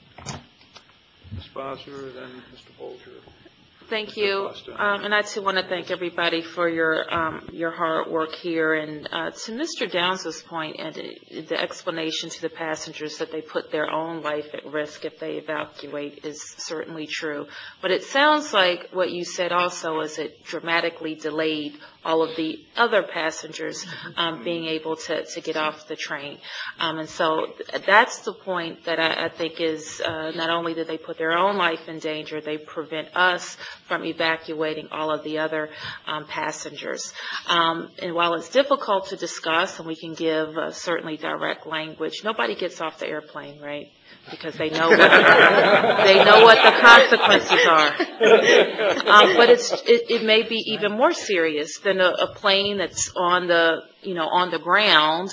Ms. Bosser, then Mr. Bolger. Thank you. And I, too, want to thank everybody for your hard work here. And to Mr. Downs' point and the explanation to the passengers that they put their own life at risk if they evacuate is certainly true. But it sounds like what you said also is it dramatically delayed all of the other passengers being able to get off the train. And so that's the point that I think is not only did they put their own life in danger, they prevent us from evacuating all of the other passengers. And while it's difficult to discuss, and we can give certainly direct language, nobody gets off the airplane, right? Because they know what the consequences are. But it may be even more serious than a plane that's on the ground,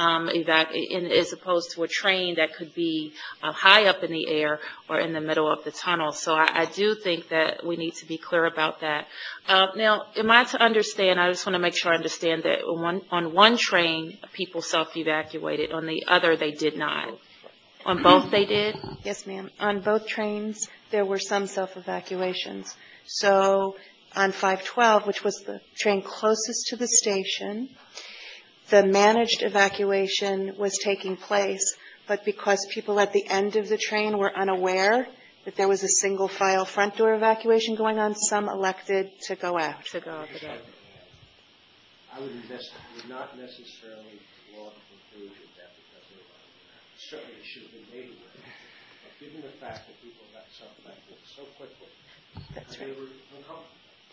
as opposed to a train that could be high up in the air or in the middle of the tunnel. So I do think that we need to be clear about that. Now, am I to understand? I just want to make sure I understand that on one train, people self-evacuated. On the other, they did not. On both they did? Yes, ma'am. On both trains, there were some self-evacuations. So on 512, which was the train closest to the station, the managed evacuation was taking place, but because people at the end of the train were unaware that there was a single file front door evacuation going on, some elected to go out. I would not necessarily draw the conclusion that because they were certainly it should have been made aware. But given the fact that people got self-evacuated so quickly, they were uncomfortable.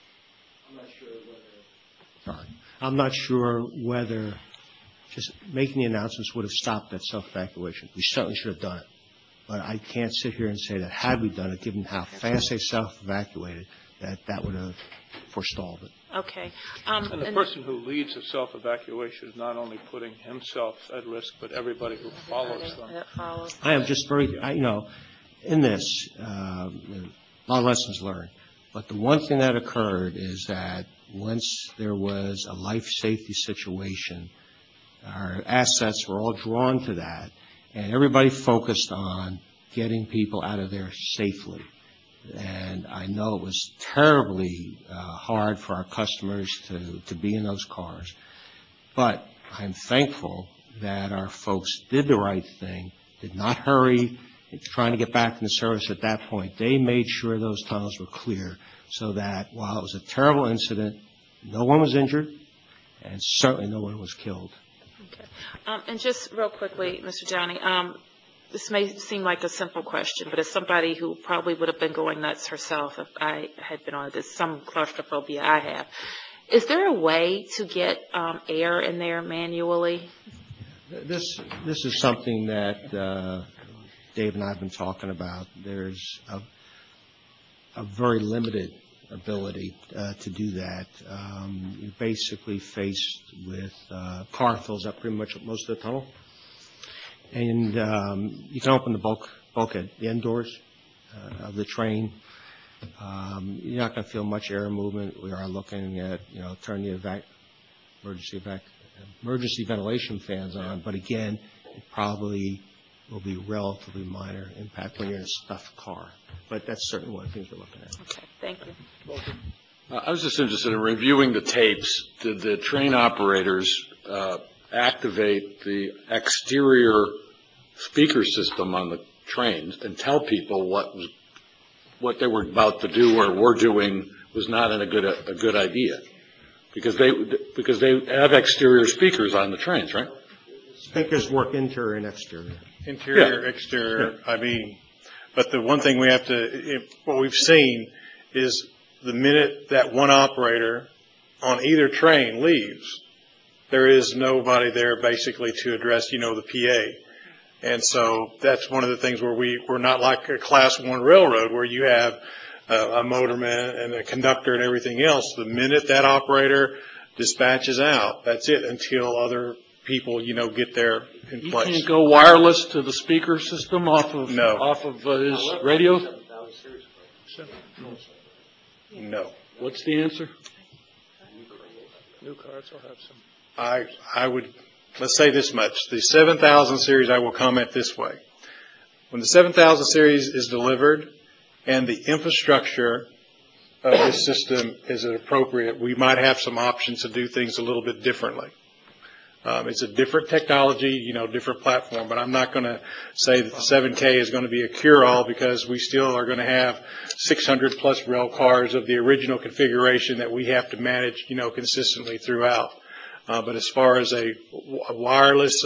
I'm not sure whether just making the announcements would have stopped that self-evacuation. We certainly should have done it. But I can't sit here and say that had we done it, given how fast they self-evacuated, that would have forestalled it. Okay. And the person who leads a self-evacuation is not only putting himself at risk, but everybody who follows them. I am just very, in this, a lot of lessons learned. But the one thing that occurred is that once there was a life safety situation, our assets were all drawn to that, and everybody focused on getting people out of there safely. And I know it was terribly hard for our customers to be in those cars. But I'm thankful that our folks did the right thing, did not hurry trying to get back in the service at that point. They made sure those tunnels were clear so that while it was a terrible incident, no one was injured and certainly no one was killed. Okay. And just real quickly, Mr. Downey, this may seem like a simple question, but as somebody who probably would have been going nuts herself if I had been on this, some claustrophobia I have, Is there a way to get air in there manually? This is something that Dave and I have been talking about. There's a very limited ability to do that. You're basically faced with car fills up pretty much most of the tunnel, and you can open the bulkhead, the end doors of the train. You're not going to feel much air movement. We are looking at turn the emergency ventilation fans on, but again, it probably will be relatively minor impact when you're in a stuffed car. But that's certainly one of the things we're looking at. Okay, thank you. I was just interested in reviewing the tapes. Did the train operators activate the exterior speaker system on the trains and tell people what they were about to do or were doing was not a good idea? Because they have exterior speakers on the trains, right? Speakers work interior and exterior. Interior, exterior. I mean, but the one thing what we've seen is the minute that one operator on either train leaves, there is nobody there basically to address, the PA. And so that's one of the things where we're not like a Class 1 railroad where you have a motorman and a conductor and everything else. The minute that operator dispatches out, that's it until other people, get there in place. You can't go wireless to the speaker system off of his radio? No. What's the answer? New cars will have some. I would, let's say this much. The 7000 series, I will comment this way. When the 7000 series is delivered and the infrastructure of this system is appropriate, we might have some options to do things a little bit differently. It's a different technology, different platform, but I'm not going to say that the 7K is going to be a cure-all because we still are going to have 600 plus rail cars of the original configuration that we have to manage, consistently throughout. But as far as a wireless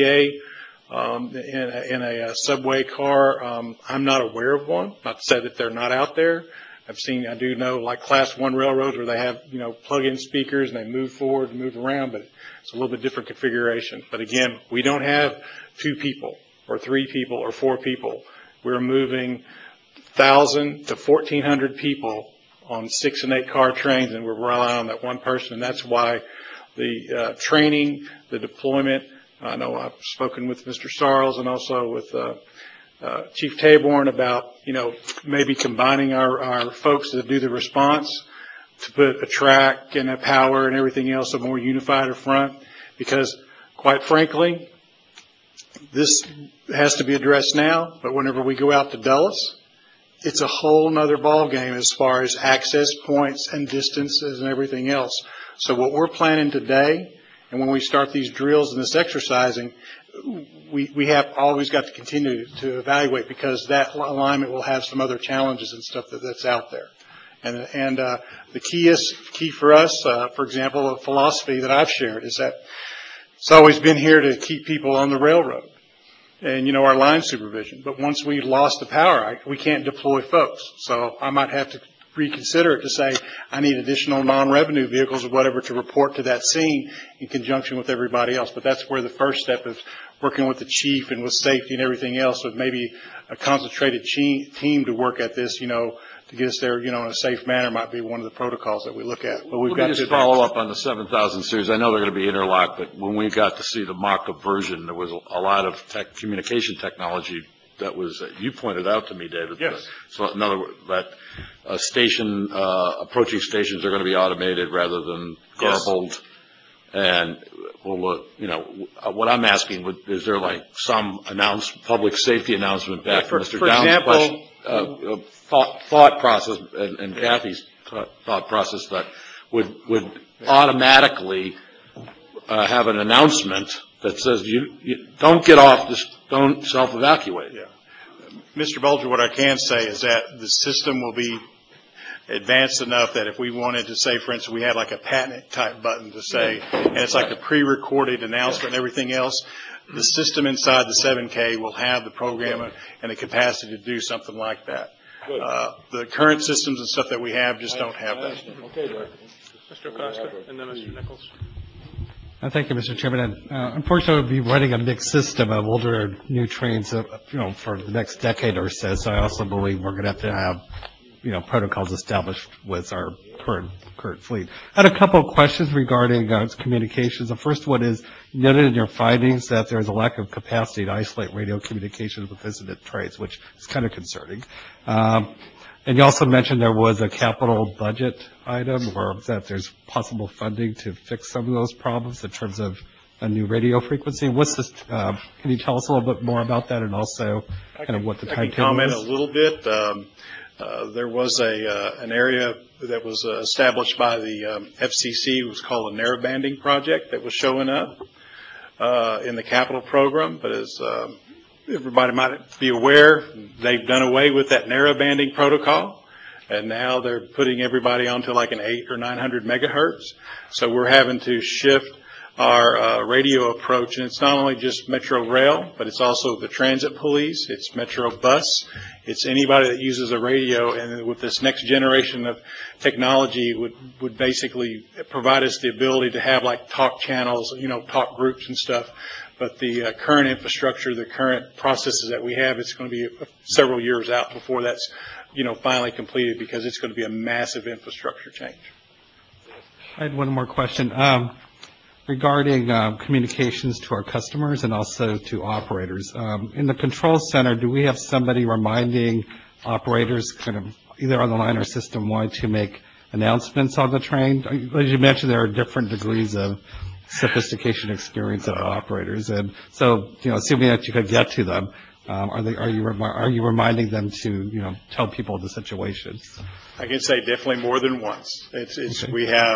PA in a subway car, I'm not aware of one. Not to say that they're not out there. I do know like Class 1 railroads where they have, plug-in speakers and they move forward and move around, but it's a little bit different configuration. But again, we don't have 2 people or 3 people or 4 people. We're moving 1,000 to 1,400 people on 6 and 8 car trains, and we're relying on that one person. And that's why the training, the deployment, I know I've spoken with Mr. Sarles and also with Chief Taborn about, maybe combining our folks that do the response to put a track and a power and everything else, a more unified front, because quite frankly, this has to be addressed now, but whenever we go out to Dulles, it's a whole nother ball game as far as access points and distances and everything else. So what we're planning today, and when we start these drills and this exercising, we have always got to continue to evaluate because that alignment will have some other challenges and stuff that's out there. And the key for us, for example, a philosophy that I've shared is that it's always been here to keep people on the railroad and, our line supervision. But once we lost the power, we can't deploy folks. So I might have to reconsider it to say I need additional non-revenue vehicles or whatever to report to that scene in conjunction with everybody else. But that's where the first step is working with the chief and with safety and everything else with maybe a concentrated team to work at this, to get us there, in a safe manner might be one of the protocols that we look at. But Let me just follow up on the 7000 series. I know they're going to be interlocked, but when we got to see the mock-up version, there was a lot of communication technology that was, you pointed out to me, David. Yes. So in other words, that approaching stations are going to be automated rather than garbled. Yes. And, what I'm asking, is there like some public safety announcement back from Mr. Downs' question? Thought process and Kathy's thought process that would automatically have an announcement that says you don't get off this, don't self-evacuate. Yeah. Mr. Bulger, what I can say is that the system will be advanced enough that if we wanted to say, for instance, we had like a patent type button to say, and it's like a pre-recorded announcement and everything else, the system inside the 7K will have the program and the capacity to do something like that. The current systems and stuff that we have just don't have that. Okay, Mr. Acosta, and then Mr. Nichols. Thank you, Mr. Chairman. Unfortunately, we'll be running a mixed system of older and new trains, for the next decade or so. So I also believe we're going to have, protocols established with our current fleet. I had a couple of questions regarding communications. The first one is, you noted in your findings that there is a lack of capacity to isolate radio communications with incident trains, which is kind of concerning. And you also mentioned there was a capital budget item, or that there's possible funding to fix some of those problems in terms of a new radio frequency. What's this? Can you tell us a little bit more about that, and also kind of what the timetable is? I can comment a little bit. There was an area that was established by the FCC. It was called a narrowbanding project that was showing up in the capital program. But as everybody might be aware, they've done away with that narrowbanding protocol, and now they're putting everybody onto like an 800 or 900 megahertz. So we're having to shift our radio approach, and it's not only just Metro Rail, but it's also the transit police, it's Metro Bus, it's anybody that uses a radio. And with this next generation of technology, would basically provide us the ability to have like talk channels, talk groups and stuff. But the current infrastructure, the current processes that we have, it's going to be several years out before that's, finally completed, because it's going to be a massive infrastructure change. I had one more question. Regarding communications to our customers and also to operators. In the control center, do we have somebody reminding operators kind of either on the line or system-wide to make announcements on the train? As you mentioned, there are different degrees of sophistication experience of operators. And so, assuming that you could get to them, are you reminding them to, tell people the situation? I can say definitely more than once. Okay.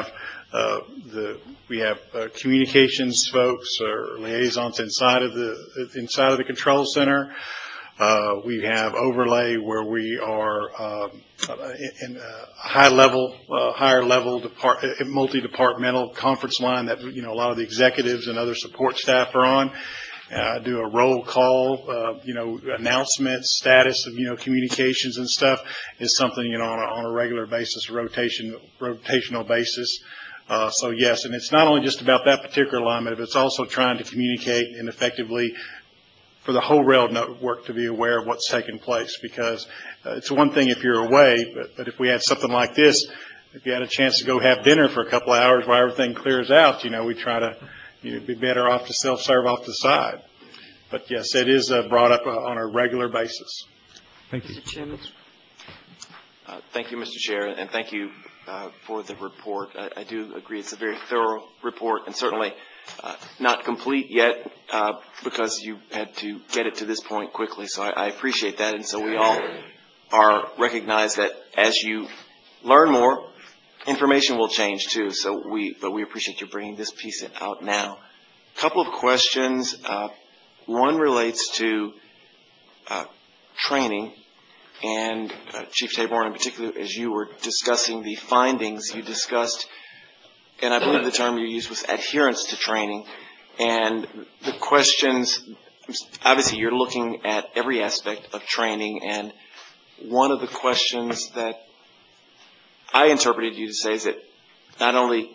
We have communications folks or liaisons inside of the control center. We have overlay where we are in a higher level multi-departmental conference line that a lot of the executives and other support staff are on. Do a roll call, announcements, status of, communications and stuff is something, on a regular basis, rotational basis. So yes, and it's not only just about that particular alignment, but it's also trying to communicate and effectively for the whole rail network to be aware of what's taking place, because it's one thing if you're away, but if we had something like this, if you had a chance to go have dinner for a couple of hours while everything clears out, we try to be better off to self-serve off the side. But yes, it is brought up on a regular basis. Thank you. Mr. Chairman. Thank you, Mr. Chair, and thank you for the report. I do agree it's a very thorough report, and certainly not complete yet because you had to get it to this point quickly. So I appreciate that, and so we all are recognize that as you learn more, information will change too. But we appreciate you bringing this piece out now. A couple of questions. One relates to training. And Chief Taborn, in particular, as you were discussing the findings, you discussed, and I believe the term you used was adherence to training. And the questions, obviously you're looking at every aspect of training, and one of the questions that I interpreted you to say is that not only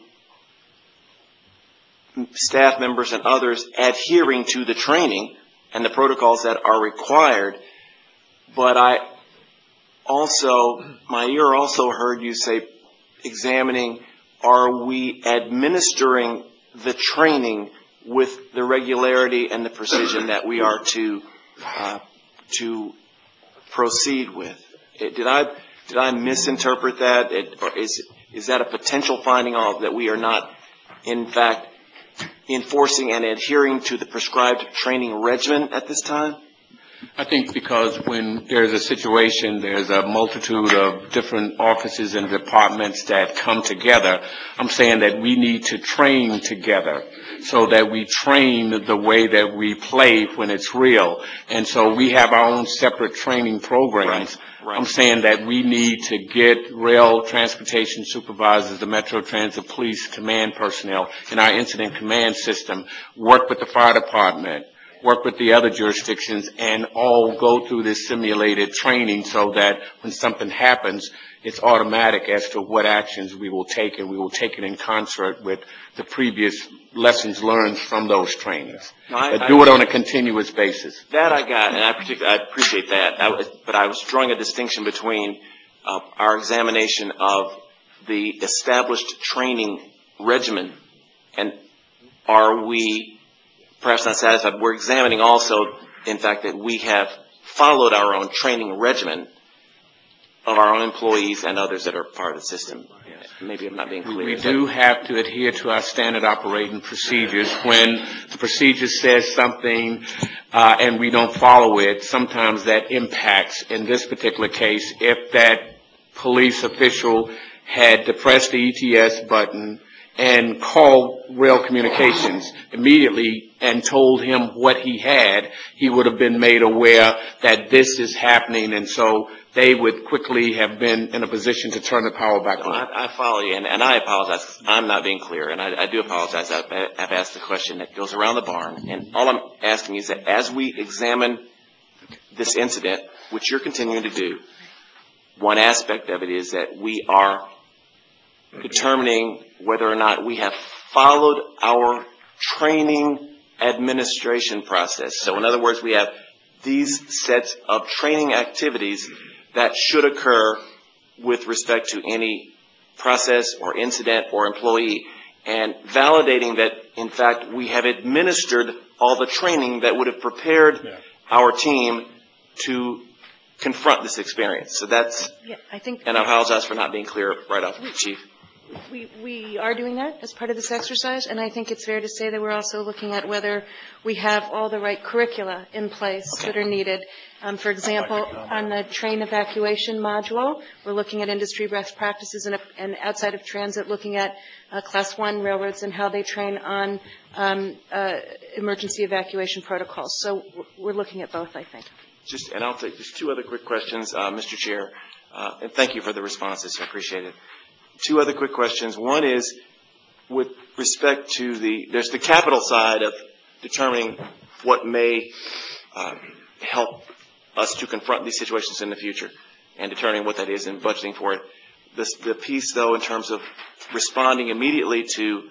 staff members and others adhering to the training and the protocols that are required, but my ear also heard you say, examining, are we administering the training with the regularity and the precision that we are to proceed with? Did I misinterpret that? Or is that a potential finding that we are not, in fact, enforcing and adhering to the prescribed training regimen at this time? I think because when there's a situation, there's a multitude of different offices and departments that come together. I'm saying that we need to train together so that we train the way that we play when it's real. And so we have our own separate training programs. Right. I'm saying that we need to get rail transportation supervisors, the Metro Transit Police command personnel in our incident command system, work with the fire department, work with the other jurisdictions, and all go through this simulated training so that when something happens, it's automatic as to what actions we will take, and we will take it in concert with the previous lessons learned from those trainings. But do it on a continuous basis. That I got, and I appreciate that. But I was drawing a distinction between our examination of the established training regimen, and are we perhaps not satisfied? We're examining also, in fact, that we have followed our own training regimen of our own employees and others that are part of the system. Maybe I'm not being clear. We do have to adhere to our standard operating procedures. When the procedure says something and we don't follow it, sometimes that impacts. In this particular case, if that police official had depressed the ETS button and called Rail Communications immediately and told him what he had, he would have been made aware that this is happening, and so they would quickly have been in a position to turn the power back on. I follow you, and I apologize. I'm not being clear, and I do apologize. I've asked the question that goes around the barn, and all I'm asking is that as we examine this incident, which you're continuing to do, one aspect of it is that we are determining whether or not we have followed our training administration process. So in other words, we have these sets of training activities that should occur with respect to any process or incident or employee, and validating that, in fact, we have administered all the training that would have prepared our team to confront this experience. So that's, and I apologize for not being clear right off, Chief. We are doing that as part of this exercise, and I think it's fair to say that we're also looking at whether we have all the right curricula in place that are needed. For example, on the train evacuation module, we're looking at industry best practices, and outside of transit, looking at Class 1 railroads and how they train on emergency evacuation protocols. So we're looking at both, I think. And I'll take just two other quick questions, Mr. Chair, and thank you for the responses. I appreciate it. Two other quick questions. One is with respect to there's the capital side of determining what may help us to confront these situations in the future and determining what that is and budgeting for it. The piece, though, in terms of responding immediately to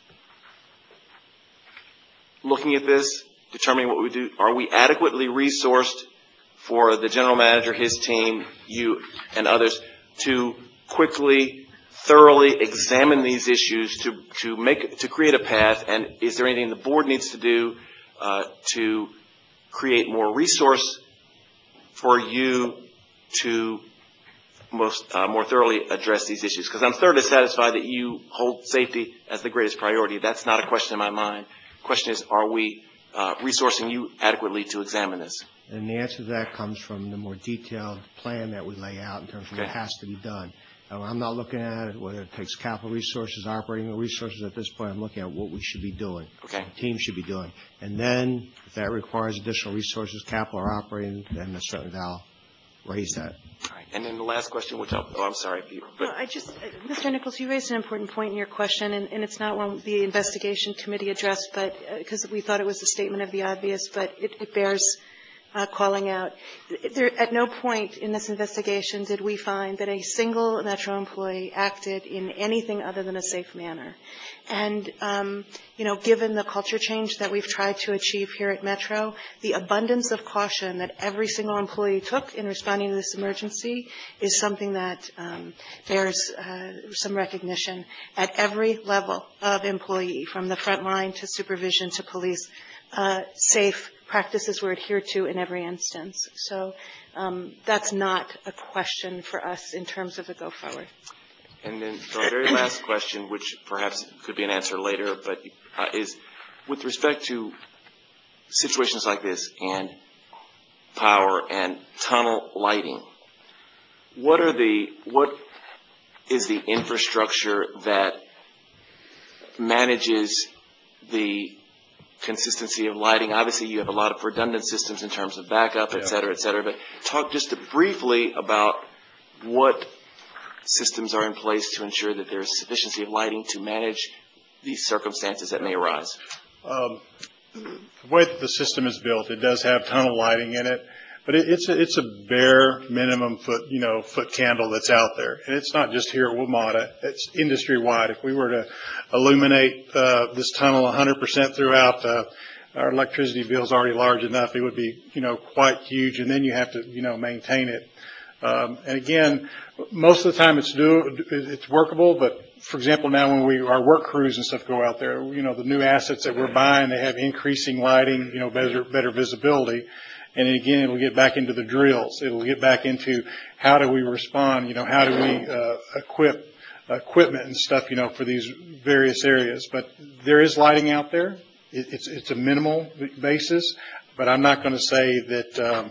looking at this, determining what we do, are we adequately resourced for the general manager, his team, you, and others to quickly, thoroughly examine these issues to create a path? And is there anything the board needs to do to create more resource for you to more thoroughly address these issues? Because I'm thoroughly satisfied that you hold safety as the greatest priority. That's not a question in my mind. The question is, are we resourcing you adequately to examine this? And the answer to that comes from the more detailed plan that we lay out in terms of what has to be done. I'm not looking at it whether it takes capital resources, operating resources at this point. I'm looking at what we should be doing, what the team should be doing. And then if that requires additional resources, capital or operating, then certainly I'll raise that. All right. And then the last question, which I'm sorry. Well, Mr. Nichols, you raised an important point in your question, and it's not one the investigation committee addressed, but because we thought it was a statement of the obvious, but it bears calling out. At no point in this investigation did we find that a single Metro employee acted in anything other than a safe manner. And, given the culture change that we've tried to achieve here at Metro, the abundance of caution that every single employee took in responding to this emergency is something that bears some recognition at every level of employee, from the front line to supervision to police. Safe practices were adhered to in every instance. So that's not a question for us in terms of the go forward. And then the very last question, which perhaps could be an answer later, but is with respect to situations like this and power and tunnel lighting, what is the infrastructure that manages the consistency of lighting? Obviously, you have a lot of redundant systems in terms of backup, et cetera, but talk just briefly about what systems are in place to ensure that there is sufficiency of lighting to manage these circumstances that may arise. the way that the system is built, it does have tunnel lighting in it, but it's a bare minimum foot candle that's out there. And it's not just here at WMATA, it's industry wide. If we were to illuminate this tunnel 100% throughout, our electricity bill is already large enough. It would be, quite huge, and then you have to, maintain it. And again, most of the time it's workable, but for example, now when our work crews and stuff go out there, the new assets that we're buying, they have increasing lighting, better visibility. And again, it'll get back into the drills. It'll get back into how do we respond, how do we equip equipment and stuff, for these various areas. But there is lighting out there. It's a minimal basis, but I'm not going to say that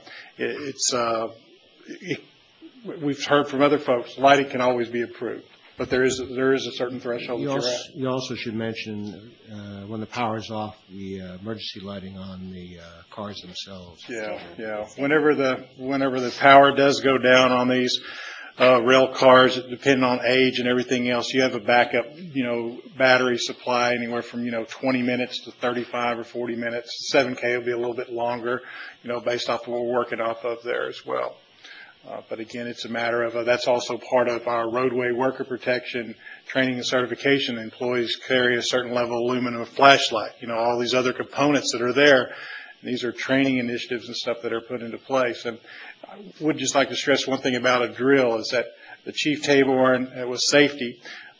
we've heard from other folks, lighting can always be improved. But there is a certain threshold that you're at. You also should mention when the power's off, the emergency lighting on the cars themselves. Yeah. Whenever the power does go down on these rail cars, depending on age and everything else, you have a backup, battery supply anywhere from 20 minutes to 35 or 40 minutes. 7K will be a little bit longer, based off of what we're working off of there as well. But again, it's a matter of that's also part of our roadway worker protection training and certification. Employees carry a certain level of aluminum flashlight, all these other components that are there. These are training initiatives and stuff that are put into place. And I would just like to stress one thing about a drill is that the Chief Taborn with safety.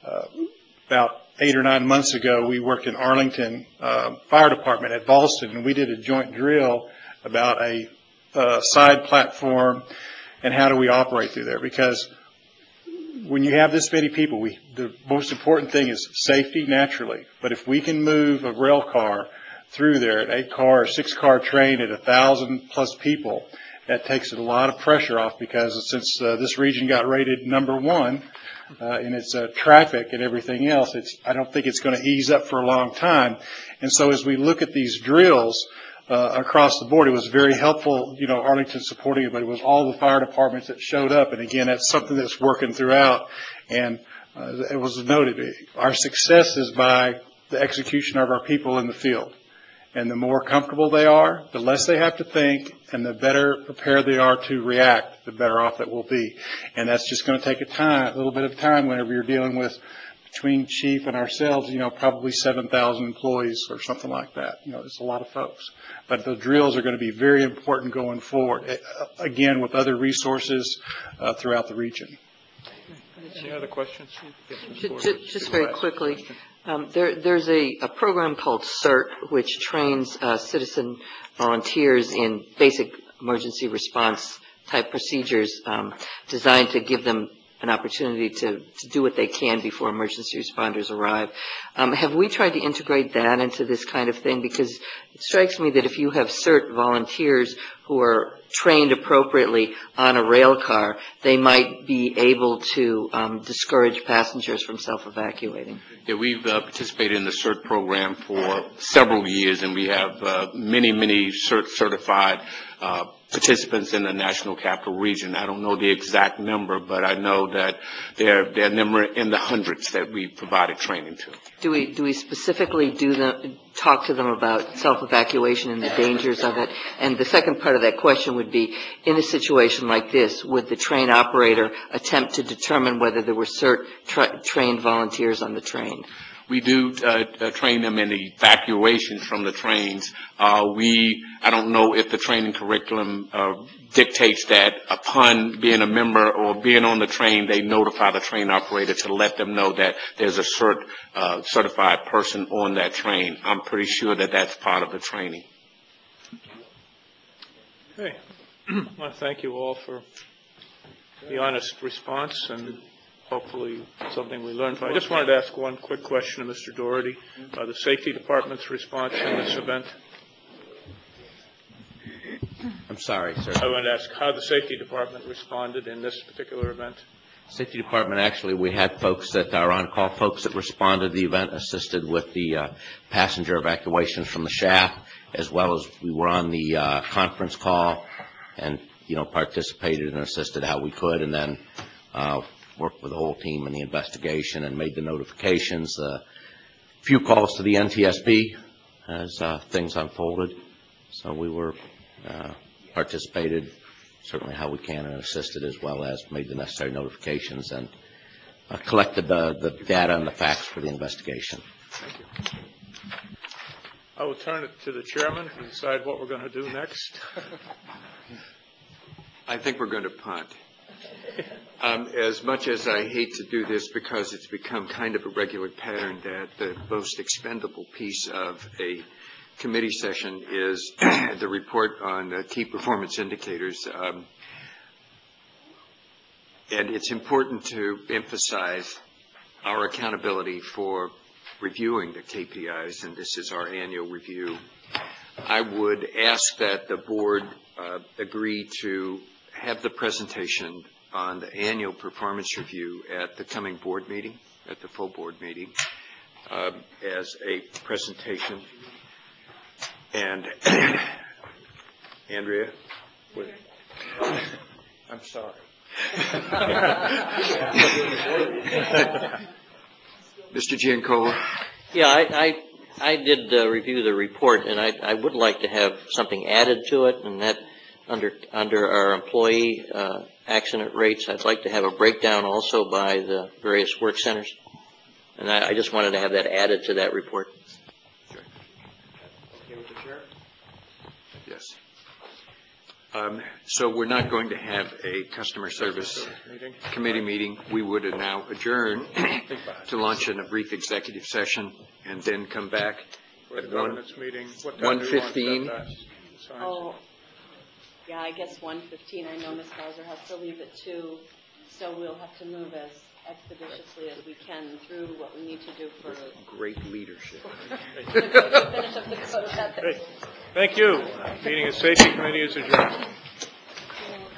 About 8 or 9 months ago, we worked in Arlington Fire Department at Ballston, and we did a joint drill about a side platform and how do we operate through there. Because when you have this many people, the most important thing is safety naturally. But if we can move a rail car through there, an 8-car or 6-car train at 1,000+ people, that takes a lot of pressure off, because since this region got rated number 1 in its traffic and everything else, I don't think it's going to ease up for a long time. And so as we look at these drills across the board, it was very helpful, Arlington supporting it, but it was all the fire departments that showed up. And again, that's something that's working throughout. And it was noted, our success is by the execution of our people in the field. And the more comfortable they are, the less they have to think, and the better prepared they are to react, the better off that we'll be. And that's just going to take a little bit of time whenever you're dealing with, between chief and ourselves, probably 7,000 employees or something like that. It's a lot of folks. But the drills are going to be very important going forward, again, with other resources throughout the region. Any other questions? Just very quickly, there's a program called CERT, which trains citizen volunteers in basic emergency response type procedures, designed to give them an opportunity to do what they can before emergency responders arrive. Have we tried to integrate that into this kind of thing? Because it strikes me that if you have CERT volunteers who are trained appropriately on a rail car, they might be able to discourage passengers from self-evacuating. Yeah, we've participated in the CERT program for several years, and we have many CERT-certified participants in the National Capital Region. I don't know the exact number, but I know that they're a number in the hundreds that we provided training to. Do we specifically talk to them about self-evacuation and the dangers of it? And the second part of that question would be, in a situation like this, would the train operator attempt to determine whether there were CERT-trained volunteers on the train? We do train them in the evacuations from the trains. I don't know if the training curriculum dictates that upon being a member or being on the train, they notify the train operator to let them know that there's a certified person on that train. I'm pretty sure that that's part of the training. Okay. I want to thank you all for the honest response and hopefully something we learned from. I just wanted to ask one quick question to Mr. Doherty. The Safety Department's response in this event. I'm sorry, sir. I wanted to ask how the Safety Department responded in this particular event. Safety Department, actually, we had folks that are on-call folks that responded to the event, assisted with the passenger evacuations from the shaft, as well as we were on the conference call and, participated and assisted how we could, and then worked with the whole team in the investigation and made the notifications. A few calls to the NTSB as things unfolded. So we participated certainly how we can and assisted, as well as made the necessary notifications and collected the data and the facts for the investigation. Thank you. I will turn it to the chairman to decide what we're going to do next. I think we're going to punt. As much as I hate to do this because it's become kind of a regular pattern that the most expendable piece of a committee session is the report on key performance indicators. And it's important to emphasize our accountability for reviewing the KPIs, and this is our annual review. I would ask that the board agree to have the presentation on the annual performance review at the coming board meeting, at the full board meeting, as a presentation. And Andrea, I'm sorry. Mr. Giancola. Yeah, I did review the report, and I would like to have something added to it, and that under our employee accident rates, I'd like to have a breakdown also by the various work centers. And I just wanted to have that added to that report. Okay. Okay with the chair? Yes. So we're not going to have a customer service committee meeting. We would now adjourn to launch in a brief executive session and then come back at 1:15. Oh, yeah, I guess 1:15. I know Ms. Bowser has to leave at 2, so we'll have to move as expeditiously as we can through what we need to do for great leadership. Thank you. Meeting of Safety Committee is adjourned.